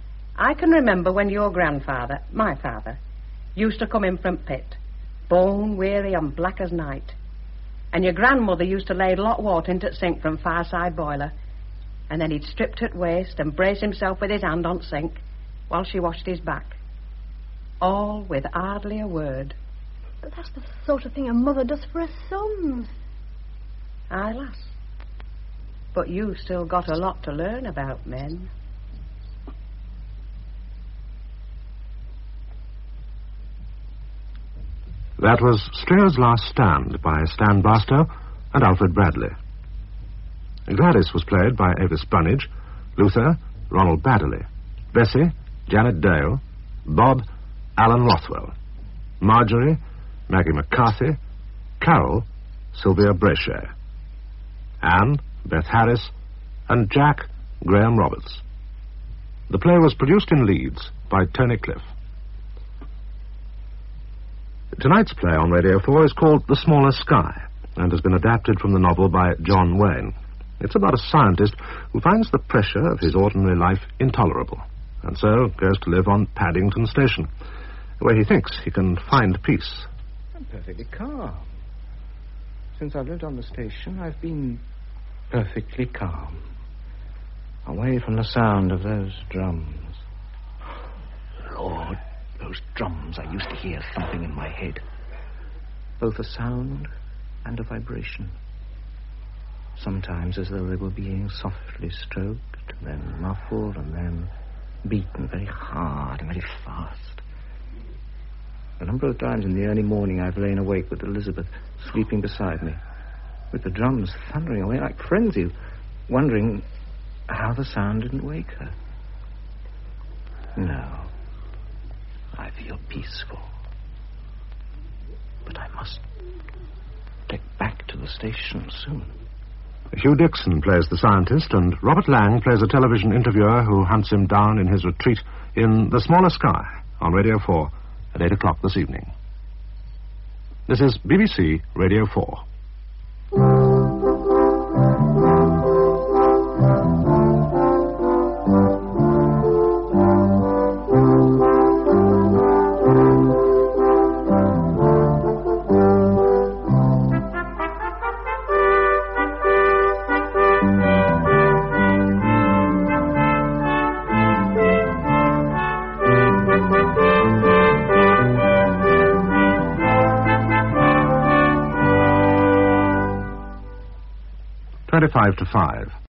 I can remember when your grandfather, my father, used to come in from pit, bone weary and black as night. And your grandmother used to lay hot water into the sink from fireside boiler, and then he'd strip to waist and brace himself with his hand on sink while she washed his back. All with hardly a word. But that's the sort of thing a mother does for her sons. Aye, lass. But you've still got a lot to learn about men. That was Stringer's Last Stand by Stan Barstow and Alfred Bradley. Gladys was played by Avis Bunnage, Luther, Ronald Baddeley, Bessie, Janet Dale, Bob, Alan Rothwell, Marjorie, Maggie McCarthy, Carol, Sylvia Brachet, Anne, Beth Harris, and Jack, Graham Roberts. The play was produced in Leeds by Tony Cliff. Tonight's play on Radio four is called The Smaller Sky and has been adapted from the novel by John Wayne. It's about a scientist who finds the pressure of his ordinary life intolerable and so goes to live on Paddington Station, where he thinks he can find peace. I'm perfectly calm. Since I've lived on the station, I've been perfectly calm. Away from the sound of those drums. Lord, those drums, I used to hear thumping in my head. Both a sound and a vibration. Sometimes as though they were being softly stroked, then muffled, and then beaten very hard and very fast. A number of times in the early morning I've lain awake with Elizabeth sleeping beside me, with the drums thundering away like frenzy, wondering how the sound didn't wake her. No, I feel peaceful. But I must get back to the station soon. Hugh Dixon plays the scientist, and Robert Lang plays a television interviewer who hunts him down in his retreat in The Smaller Sky on Radio four at eight o'clock this evening. This is B B C Radio four. Twenty-five to five.